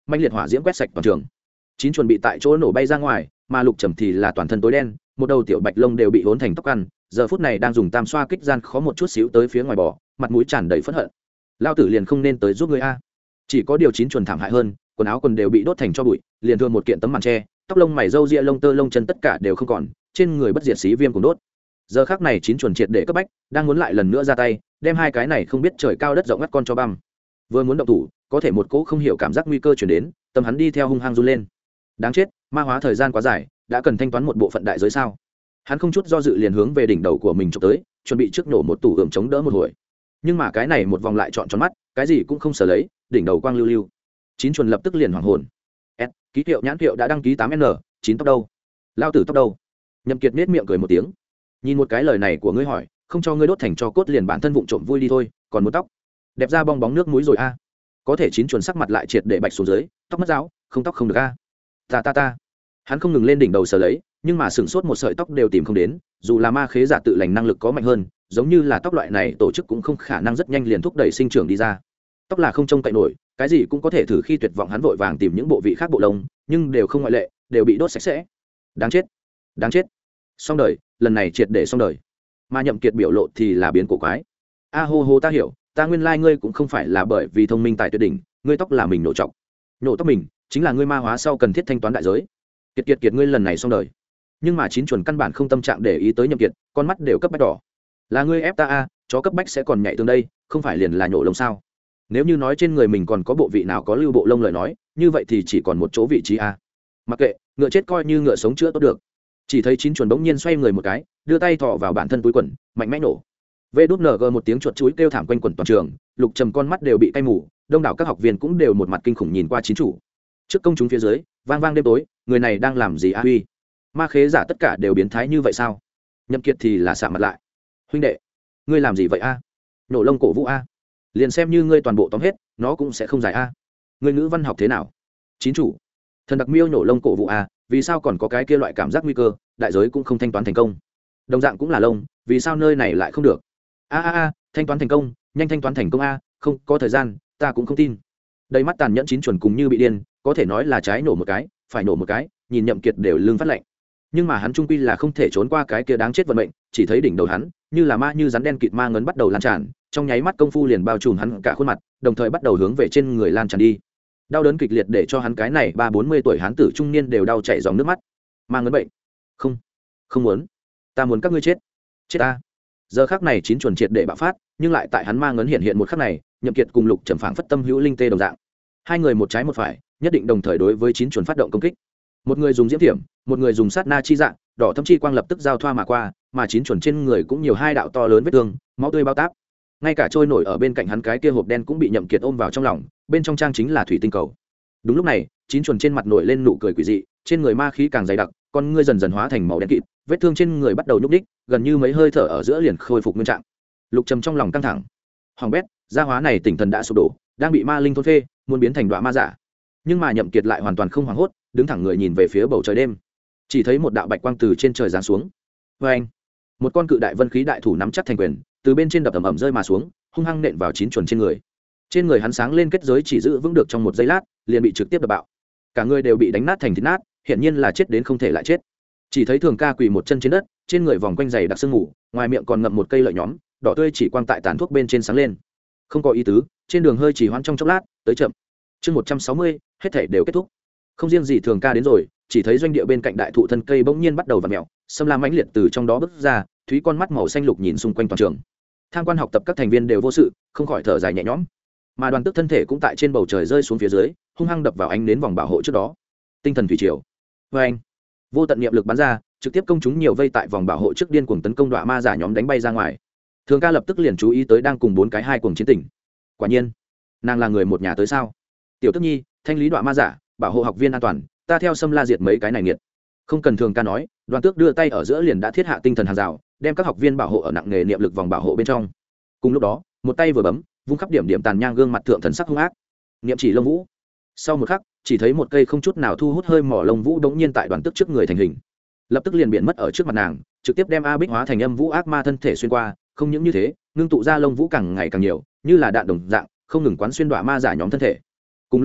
mạnh liệt hỏa diễm quét sạch toàn trường. Chín chuẩn bị tại chỗ nổ bay ra ngoài, mà Lục Trầm thì là toàn thân tối đen, một đầu tiểu bạch lông đều bị hỗn thành tóc ăn, giờ phút này đang dùng tam xoa kích gian khó một chút xíu tới phía ngoài bò, mặt mũi tràn đầy phẫn hận. Lao tử liền không nên tới giúp ngươi a. Chỉ có điều Chín chuẩn thảm hại hơn, quần áo quần đều bị đốt thành cho bụi, liền thương một kiện tấm màn che, tóc lông mày râu ria lông tơ lông chân tất cả đều không còn, trên người bất diệt xí viêm cùng đốt. Giờ khắc này Chín chuẩn triệt để cấp bách, đang muốn lại lần nữa ra tay, đem hai cái này không biết trời cao đất rộng ngắt con cho băm. Vừa muốn động thủ, có thể một cỗ không hiểu cảm giác nguy cơ chuyển đến, tâm hắn đi theo hung hăng run lên. Đáng chết, ma hóa thời gian quá dài, đã cần thanh toán một bộ phận đại giới sao? Hắn không chút do dự liền hướng về đỉnh đầu của mình chụp tới, chuẩn bị trước nổ một tủ ươm chống đỡ một hồi. Nhưng mà cái này một vòng lại trọn tròn mắt, cái gì cũng không sở lấy, đỉnh đầu quang lưu lưu. Chín chuẩn lập tức liền hoảng hồn. S, ký hiệu nhãn hiệu đã đăng ký tám N, chín tóc đâu? Lao tử tóc đâu? Nhậm Kiệt nét miệng cười một tiếng. Nhìn một cái lời này của ngươi hỏi, không cho ngươi đốt thành cho cốt liền bản thân vụng trộm vui đi thôi, còn muốn tóc? Đẹp ra bong bóng nước muối rồi a. Có thể Chín chuẩn sắc mặt lại triệt để bạch xuống dưới, tóc mất giáo, không tóc không được a. Ta ta ta. Hắn không ngừng lên đỉnh đầu sờ lấy, nhưng mà sừng sốt một sợi tóc đều tìm không đến, dù là ma khế giả tự lành năng lực có mạnh hơn, giống như là tóc loại này tổ chức cũng không khả năng rất nhanh liền thúc đẩy sinh trưởng đi ra. Tóc là không trông cậy nổi, cái gì cũng có thể thử, khi tuyệt vọng hắn vội vàng tìm những bộ vị khác bộ lông, nhưng đều không ngoại lệ, đều bị đốt sạch sẽ. Đáng chết, đáng chết. Xong đời, lần này triệt để xong đời. Mà Nhậm Kiệt biểu lộ thì là biến cổ quái. A hô hô, ta hiểu, ta nguyên lai like ngươi cũng không phải là bởi vì thông minh tài tuyệt đỉnh, ngươi tóc là mình nổ trọng. Nổ tóc mình, chính là ngươi ma hóa sau cần thiết thanh toán đại giới. Kiệt kiệt kiệt, ngươi lần này xong đời. Nhưng mà Chín chuẩn căn bản không tâm trạng để ý tới Nhậm Kiệt, con mắt đều cấp bách đỏ. Là ngươi ép ta a, chó cấp bách sẽ còn nhảy tương đây, không phải liền là nhổ lông sao? Nếu như nói trên người mình còn có bộ vị nào có lưu bộ lông lời nói, như vậy thì chỉ còn một chỗ vị trí a. Mặc kệ, ngựa chết coi như ngựa sống chữa tốt được. Chỉ thấy Chín chuẩn bỗng nhiên xoay người một cái, đưa tay thò vào bản thân túi quần, mạnh mẽ nổ. vê đút en giê một tiếng chuột chuối kêu thảm quanh quẩn toàn trường, Lục Trầm con mắt đều bị cay mù, đông đảo các học viên cũng đều một mặt kinh khủng nhìn qua Chín chủ. Trước công chúng phía dưới, vang vang đêm tối, người này đang làm gì a huy? Ma khế giả tất cả đều biến thái như vậy sao? Nhậm Kiệt thì là sạm mặt lại. Huynh đệ, ngươi làm gì vậy a? Nổ lông cổ vũ a? Liền xem như ngươi toàn bộ tóm hết, nó cũng sẽ không dài a. Ngươi ngữ văn học thế nào? Chín chủ, thần đặc miêu nổ lông cổ vũ a, vì sao còn có cái kia loại cảm giác nguy cơ, đại giới cũng không thanh toán thành công. Đồng dạng cũng là lông, vì sao nơi này lại không được? A a a, thanh toán thành công, nhanh thanh toán thành công a, không có thời gian, ta cũng không tin. Đầy mắt tàn nhẫn Chín chuẩn cùng như bị điên, có thể nói là trái nổ một cái, phải nổ một cái, nhìn Nhậm Kiệt đều lưng phát lạnh. Nhưng mà hắn trung quy là không thể trốn qua cái kia đáng chết vận mệnh, chỉ thấy đỉnh đầu hắn như là ma như rắn đen kịt ma ngấn bắt đầu lan tràn, trong nháy mắt công phu liền bao trùm hắn cả khuôn mặt, đồng thời bắt đầu hướng về trên người lan tràn đi. Đau đớn kịch liệt để cho hắn cái này ba bốn mươi tuổi hán tử trung niên đều đau chảy dòng nước mắt. Ma ngấn bệnh, không, không muốn, ta muốn các ngươi chết, chết ta. Giờ khắc này Chín chuẩn triệt để bạo phát, nhưng lại tại hắn ma ngấn hiện hiện một khắc này, Nhậm Kiệt cùng Lục Trầm phảng phất tâm hữu linh tê đồng dạng, hai người một trái một phải, nhất định đồng thời đối với Chín chuẩn phát động công kích. Một người dùng diễm thiểm, một người dùng sát na chi dạng, đỏ thâm chi quang lập tức giao thoa mà qua, mà Chín chuẩn trên người cũng nhiều hai đạo to lớn vết thương, máu tươi bao táp. Ngay cả trôi nổi ở bên cạnh hắn cái kia hộp đen cũng bị Nhậm Kiệt ôm vào trong lòng, bên trong trang chính là thủy tinh cầu. Đúng lúc này, Chín chuẩn trên mặt nổi lên nụ cười quỷ dị, trên người ma khí càng dày đặc, con ngươi dần dần hóa thành màu đen kịt, vết thương trên người bắt đầu nhúc nhích, gần như mấy hơi thở ở giữa liền khôi phục nguyên trạng. Lục Trầm trong lòng căng thẳng, hoàng bét, gia hóa này tỉnh thần đã sụp đổ, đang bị ma linh thôn phê, muốn biến thành đọa ma giả. Nhưng mà Nhậm Kiệt lại hoàn toàn không hoảng hốt, đứng thẳng người nhìn về phía bầu trời đêm, chỉ thấy một đạo bạch quang từ trên trời giáng xuống. Với anh, một con cự đại vân khí đại thủ nắm chắc thành quyền, từ bên trên đập ầm ầm rơi mà xuống, hung hăng nện vào Chín chuẩn trên người. Trên người hắn sáng lên kết giới chỉ giữ vững được trong một giây lát, liền bị trực tiếp đập bạo. Cả người đều bị đánh nát thành thịt nát, hiển nhiên là chết đến không thể lại chết. Chỉ thấy Thường Ca quỳ một chân trên đất, trên người vòng quanh dày đặc sương mù, ngoài miệng còn ngậm một cây lợi nhóm, đỏ tươi chỉ quang tại tàn thuốc bên trên sáng lên. Không có ý tứ, trên đường hơi chỉ hoãn trong chốc lát, tới chậm. Chương một trăm sáu mươi, hết thảy đều kết thúc. Không riêng gì Thường Ca đến rồi, chỉ thấy doanh địa bên cạnh đại thụ thân cây bỗng nhiên bắt đầu vặn mèo, Sâm Lam mãnh liệt từ trong đó bước ra, thúy con mắt màu xanh lục nhìn xung quanh toàn trường. Tham quan học tập các thành viên đều vô sự, không khỏi thở dài nhẹ nhõm. Mà Đoàn Tước thân thể cũng tại trên bầu trời rơi xuống phía dưới, hung hăng đập vào ánh nến vòng bảo hộ trước đó. Tinh thần thủy triều. Và anh, vô tận niệm lực bắn ra, trực tiếp công chúng nhiều vây tại vòng bảo hộ trước điên cuồng tấn công đọa ma giả nhóm đánh bay ra ngoài. Thường Ca lập tức liền chú ý tới đang cùng bốn cái hai cuồng chiến tỉnh. Quả nhiên, nàng là người một nhà tới sao? Tiểu Tức Nhi, thanh lý đọa ma giả, bảo hộ học viên an toàn, ta theo Sâm La diệt mấy cái này nghiệt. Không cần Thường Ca nói, Đoàn Tước đưa tay ở giữa liền đã thiết hạ tinh thần hàng rào, đem các học viên bảo hộ ở nặng nghề niệm lực vòng bảo hộ bên trong. Cùng lúc đó, một tay vừa bấm, vung khắp điểm điểm tàn nhang gương mặt thượng thần sắc hung ác. Niệm chỉ lông vũ. Sau một khắc, chỉ thấy một cây không chút nào thu hút hơi mỏ lông vũ đống nhiên tại Đoàn Tước trước người thành hình, lập tức liền biến mất ở trước mặt nàng, trực tiếp đem A Bích hóa thành âm vũ ác ma thân thể xuyên qua. Không những như thế, ngưng tụ ra lông vũ càng ngày càng nhiều, như là đạn đồng dạng, không ngừng quán xuyên đọa ma giả nhóm thân thể. Cùng lúc đó,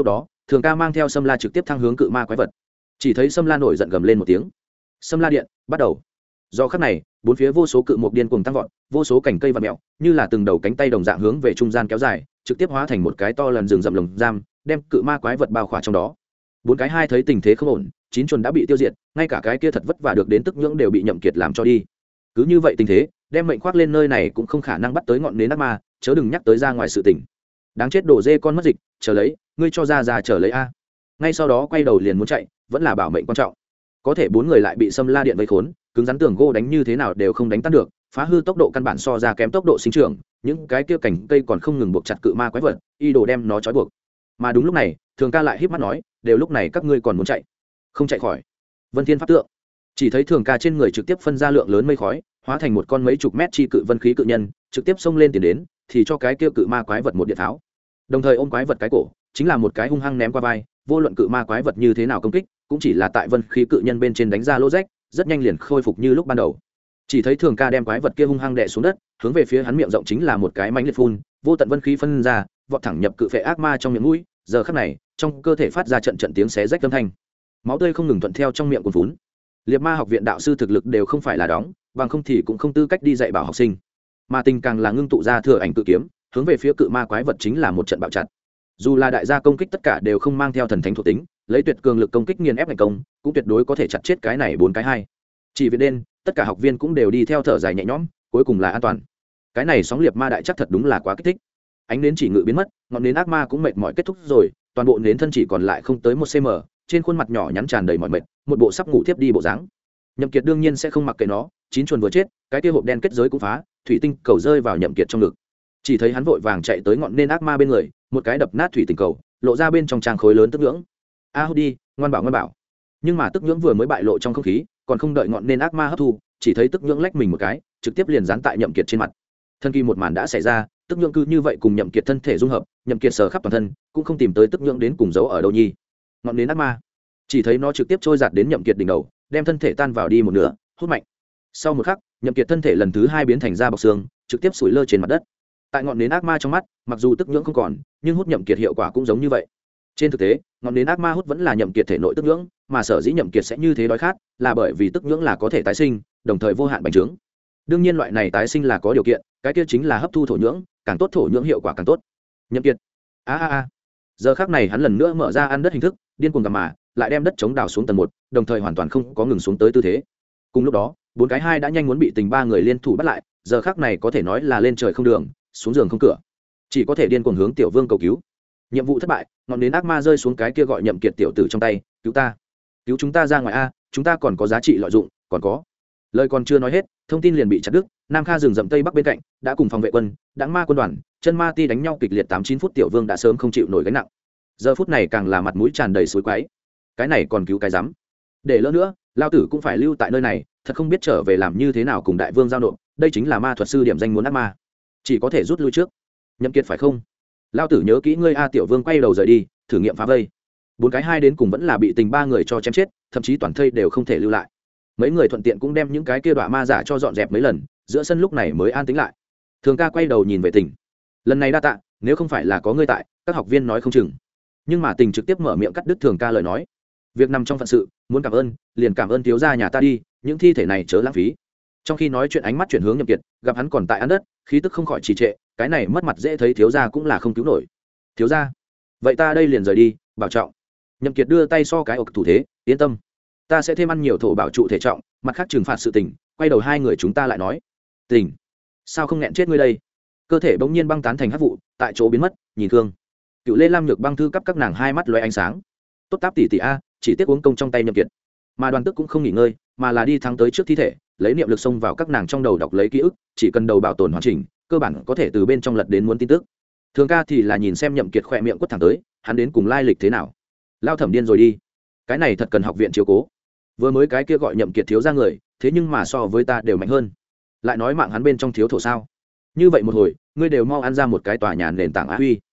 Thường ca mang theo Sâm La trực tiếp thăng hướng cự ma quái vật. Chỉ thấy Sâm La nổi giận gầm lên một tiếng. Sâm La điện bắt đầu. Do khắc này, bốn phía vô số cự mục điên cuồng tăng vọt, vô số cành cây vặn mèo, như là từng đầu cánh tay đồng dạng hướng về trung gian kéo dài, trực tiếp hóa thành một cái to lần rừng rậm lồng giam, đem cự ma quái vật bao khỏa trong đó. Bốn cái hai thấy tình thế không ổn, chín chuồn đã bị tiêu diệt, ngay cả cái kia thật vất vả được đến tức nhưỡng đều bị Nhậm Kiệt làm cho đi. Cứ như vậy tình thế, đem mệnh khoác lên nơi này cũng không khả năng bắt tới ngọn nến ác ma, chớ đừng nhắc tới ra ngoài sự tình. Đáng chết đồ dê con mất dịch, chờ lấy, ngươi cho ra ra chờ lấy a. Ngay sau đó quay đầu liền muốn chạy, vẫn là bảo mệnh quan trọng. Có thể bốn người lại bị Sâm La điện vây khốn, cứng rắn tường gỗ đánh như thế nào đều không đánh tan được, phá hư tốc độ căn bản so ra kém tốc độ sinh trưởng, những cái kia cành cây còn không ngừng buộc chặt cự ma quái vật, y đồ đem nó trói buộc. Mà đúng lúc này, Thường ca lại híp mắt nói, đều lúc này các ngươi còn muốn chạy, không chạy khỏi. Vân Thiên pháp tượng, chỉ thấy Thường ca trên người trực tiếp phân ra lượng lớn mây khói, hóa thành một con mấy chục mét chi cự vân khí cự nhân, trực tiếp xông lên tiền đến, thì cho cái kia cự ma quái vật một điện tháo. Đồng thời ôm quái vật cái cổ, chính là một cái hung hăng ném qua vai, vô luận cự ma quái vật như thế nào công kích, cũng chỉ là tại vân khí cự nhân bên trên đánh ra lỗ rách, rất nhanh liền khôi phục như lúc ban đầu. Chỉ thấy Thường ca đem quái vật kia hung hăng đè xuống đất, hướng về phía hắn miệng rộng chính là một cái mãnh liệt phun, vô tận vân khí phân ra, vọt thẳng nhập cự phệ ác ma trong miệng mũi, giờ khắc này, trong cơ thể phát ra trận trận tiếng xé rách âm thanh. Máu tươi không ngừng thuận theo trong miệng cuồn phún. Liệt Ma học viện đạo sư thực lực đều không phải là đóng, bằng không thì cũng không tư cách đi dạy bảo học sinh. Mà tình càng là ngưng tụ ra thừa ảnh cự kiếm, hướng về phía cự ma quái vật chính là một trận bạo chặt. Dù là đại gia công kích tất cả đều không mang theo thần thánh thuộc tính, lấy tuyệt cường lực công kích nghiền ép thành công, cũng tuyệt đối có thể chặt chết cái này bốn cái hai. Chỉ viện đen, tất cả học viên cũng đều đi theo thở dài nhẹ nhõm, cuối cùng là an toàn. Cái này sóng liệt ma đại chắc thật đúng là quá kích thích. Ánh nến chỉ ngự biến mất, ngọn nến ác ma cũng mệt mỏi kết thúc rồi, toàn bộ nến thân chỉ còn lại không tới một cm, trên khuôn mặt nhỏ nhắn tràn đầy mỏi mệt, một bộ sắp ngủ thiếp đi bộ dáng. Nhậm Kiệt đương nhiên sẽ không mặc kệ nó, chín chuồn vừa chết, cái kia hộp đen kết giới cũng phá, thủy tinh cầu rơi vào Nhậm Kiệt trong ngực. Chỉ thấy hắn vội vàng chạy tới ngọn nến ác ma bên người, một cái đập nát thủy tinh cầu, lộ ra bên trong trang khối lớn tức nhưỡng. A hút đi, ngoan bảo ngoan bảo. Nhưng mà tức nhưỡng vừa mới bại lộ trong không khí, còn không đợi ngọn nến ác ma hấp thu, chỉ thấy tức nhưỡng lách mình một cái, trực tiếp liền dán tại Nhậm Kiệt trên mặt. Thân kỳ một màn đã xảy ra, tức nhưỡng cứ như vậy cùng Nhậm Kiệt thân thể dung hợp, Nhậm Kiệt sờ khắp toàn thân, cũng không tìm tới tức nhưỡng đến cùng giấu ở đâu nhi. Ngọn nến ác ma, chỉ thấy nó trực tiếp trôi giạt đến Nhậm Kiệt đỉnh đầu, đem thân thể tan vào đi một nửa, hút mạnh. Sau một khắc, Nhậm Kiệt thân thể lần thứ hai biến thành da bọc xương, trực tiếp sủi lơ trên mặt đất. Tại ngọn nến ác ma trong mắt, mặc dù tức nhưỡng không còn, nhưng hút Nhậm Kiệt hiệu quả cũng giống như vậy. Trên thực tế, ngọn nến ác ma hút vẫn là Nhậm Kiệt thể nội tức nhưỡng, mà sở dĩ Nhậm Kiệt sẽ như thế đói khát, là bởi vì tức nhưỡng là có thể tái sinh, đồng thời vô hạn bành trướng. Đương nhiên loại này tái sinh là có điều kiện, cái kia chính là hấp thu thổ nhưỡng, càng tốt thổ nhưỡng hiệu quả càng tốt. Nhậm Kiệt, a a a. Giờ khắc này hắn lần nữa mở ra ăn đất hình thức, điên cuồng gầm mà, lại đem đất chống đào xuống tầng một, đồng thời hoàn toàn không có ngừng xuống tới tư thế. Cùng lúc đó, bốn cái hai đã nhanh muốn bị tình ba người liên thủ bắt lại, giờ khắc này có thể nói là lên trời không đường, xuống giường không cửa, chỉ có thể điên cuồng hướng Tiểu Vương cầu cứu. Nhiệm vụ thất bại, ngọn nến ác ma rơi xuống cái kia gọi Nhậm Kiệt tiểu tử trong tay, cứu ta, cứu chúng ta ra ngoài a, chúng ta còn có giá trị lợi dụng, còn có. Lời còn chưa nói hết, thông tin liền bị chặt đứt. Nam Kha rừng rậm tây bắc bên cạnh đã cùng phòng vệ quân, đãng ma quân đoàn, chân ma ti đánh nhau kịch liệt tám chín phút. Tiểu Vương đã sớm không chịu nổi gánh nặng, giờ phút này càng là mặt mũi tràn đầy suối quái. Cái này còn cứu cái rắm, để lỡ nữa lao tử cũng phải lưu tại nơi này, thật không biết trở về làm như thế nào cùng đại vương giao nộp. Đây chính là ma thuật sư điểm danh muốn ác ma, chỉ có thể rút lui trước. Nhậm Kiệt phải không? Lao tử nhớ kỹ ngươi a. Tiểu Vương quay đầu rời đi, thử nghiệm phá vây. Bốn cái hai đến cùng vẫn là bị tình ba người cho chém chết, thậm chí toàn thây đều không thể lưu lại. Mấy người thuận tiện cũng đem những cái kia đọa ma giả cho dọn dẹp mấy lần, giữa sân lúc này mới an tĩnh lại. Thường ca quay đầu nhìn về Tình, lần này đa tạ, nếu không phải là có ngươi tại, các học viên nói không chừng. Nhưng mà Tình trực tiếp mở miệng cắt đứt Thường ca lời nói. Việc nằm trong phận sự, muốn cảm ơn liền cảm ơn thiếu gia nhà ta đi, những thi thể này chớ lãng phí. Trong khi nói chuyện ánh mắt chuyển hướng Nhậm Kiệt, gặp hắn còn tại ăn đất, khí tức không khỏi trì trệ, cái này mất mặt dễ thấy, thiếu gia cũng là không cứu nổi. Thiếu gia, vậy ta đây liền rời đi, bảo trọng. Nhậm Kiệt đưa tay so cái ộc thủ thế, yên tâm, ta sẽ thêm ăn nhiều thổ bảo trụ thể trọng, mặt khác trừng phạt sự tình. Quay đầu hai người chúng ta lại nói. Tình, sao không nghẹn chết ngươi đây? Cơ thể bỗng nhiên băng tán thành hắc vụ, tại chỗ biến mất. Nhìn thương, Cựu Lê Lam Nhược băng thư cấp các nàng hai mắt lóe ánh sáng. Tốt táp tỷ tỷ a, chỉ tiếc uống công trong tay Nhậm Kiệt. Mà Đoàn Tức cũng không nghỉ ngơi, mà là đi thắng tới trước thi thể, lấy niệm lực xông vào các nàng trong đầu đọc lấy ký ức, chỉ cần đầu bảo tồn hoàn chỉnh, cơ bản có thể từ bên trong lật đến muốn tin tức. Thường ca thì là nhìn xem Nhậm Kiệt khỏe miệng quất thẳng tới, hắn đến cùng lai lịch thế nào? Lao thẩm điên rồi đi, cái này thật cần học viện chiếu cố. Vừa mới cái kia gọi Nhậm Kiệt thiếu ra người, thế nhưng mà so với ta đều mạnh hơn. Lại nói mạng hắn bên trong thiếu thổ sao? Như vậy một hồi, ngươi đều mau ăn ra một cái tòa nhà nền tảng á huy.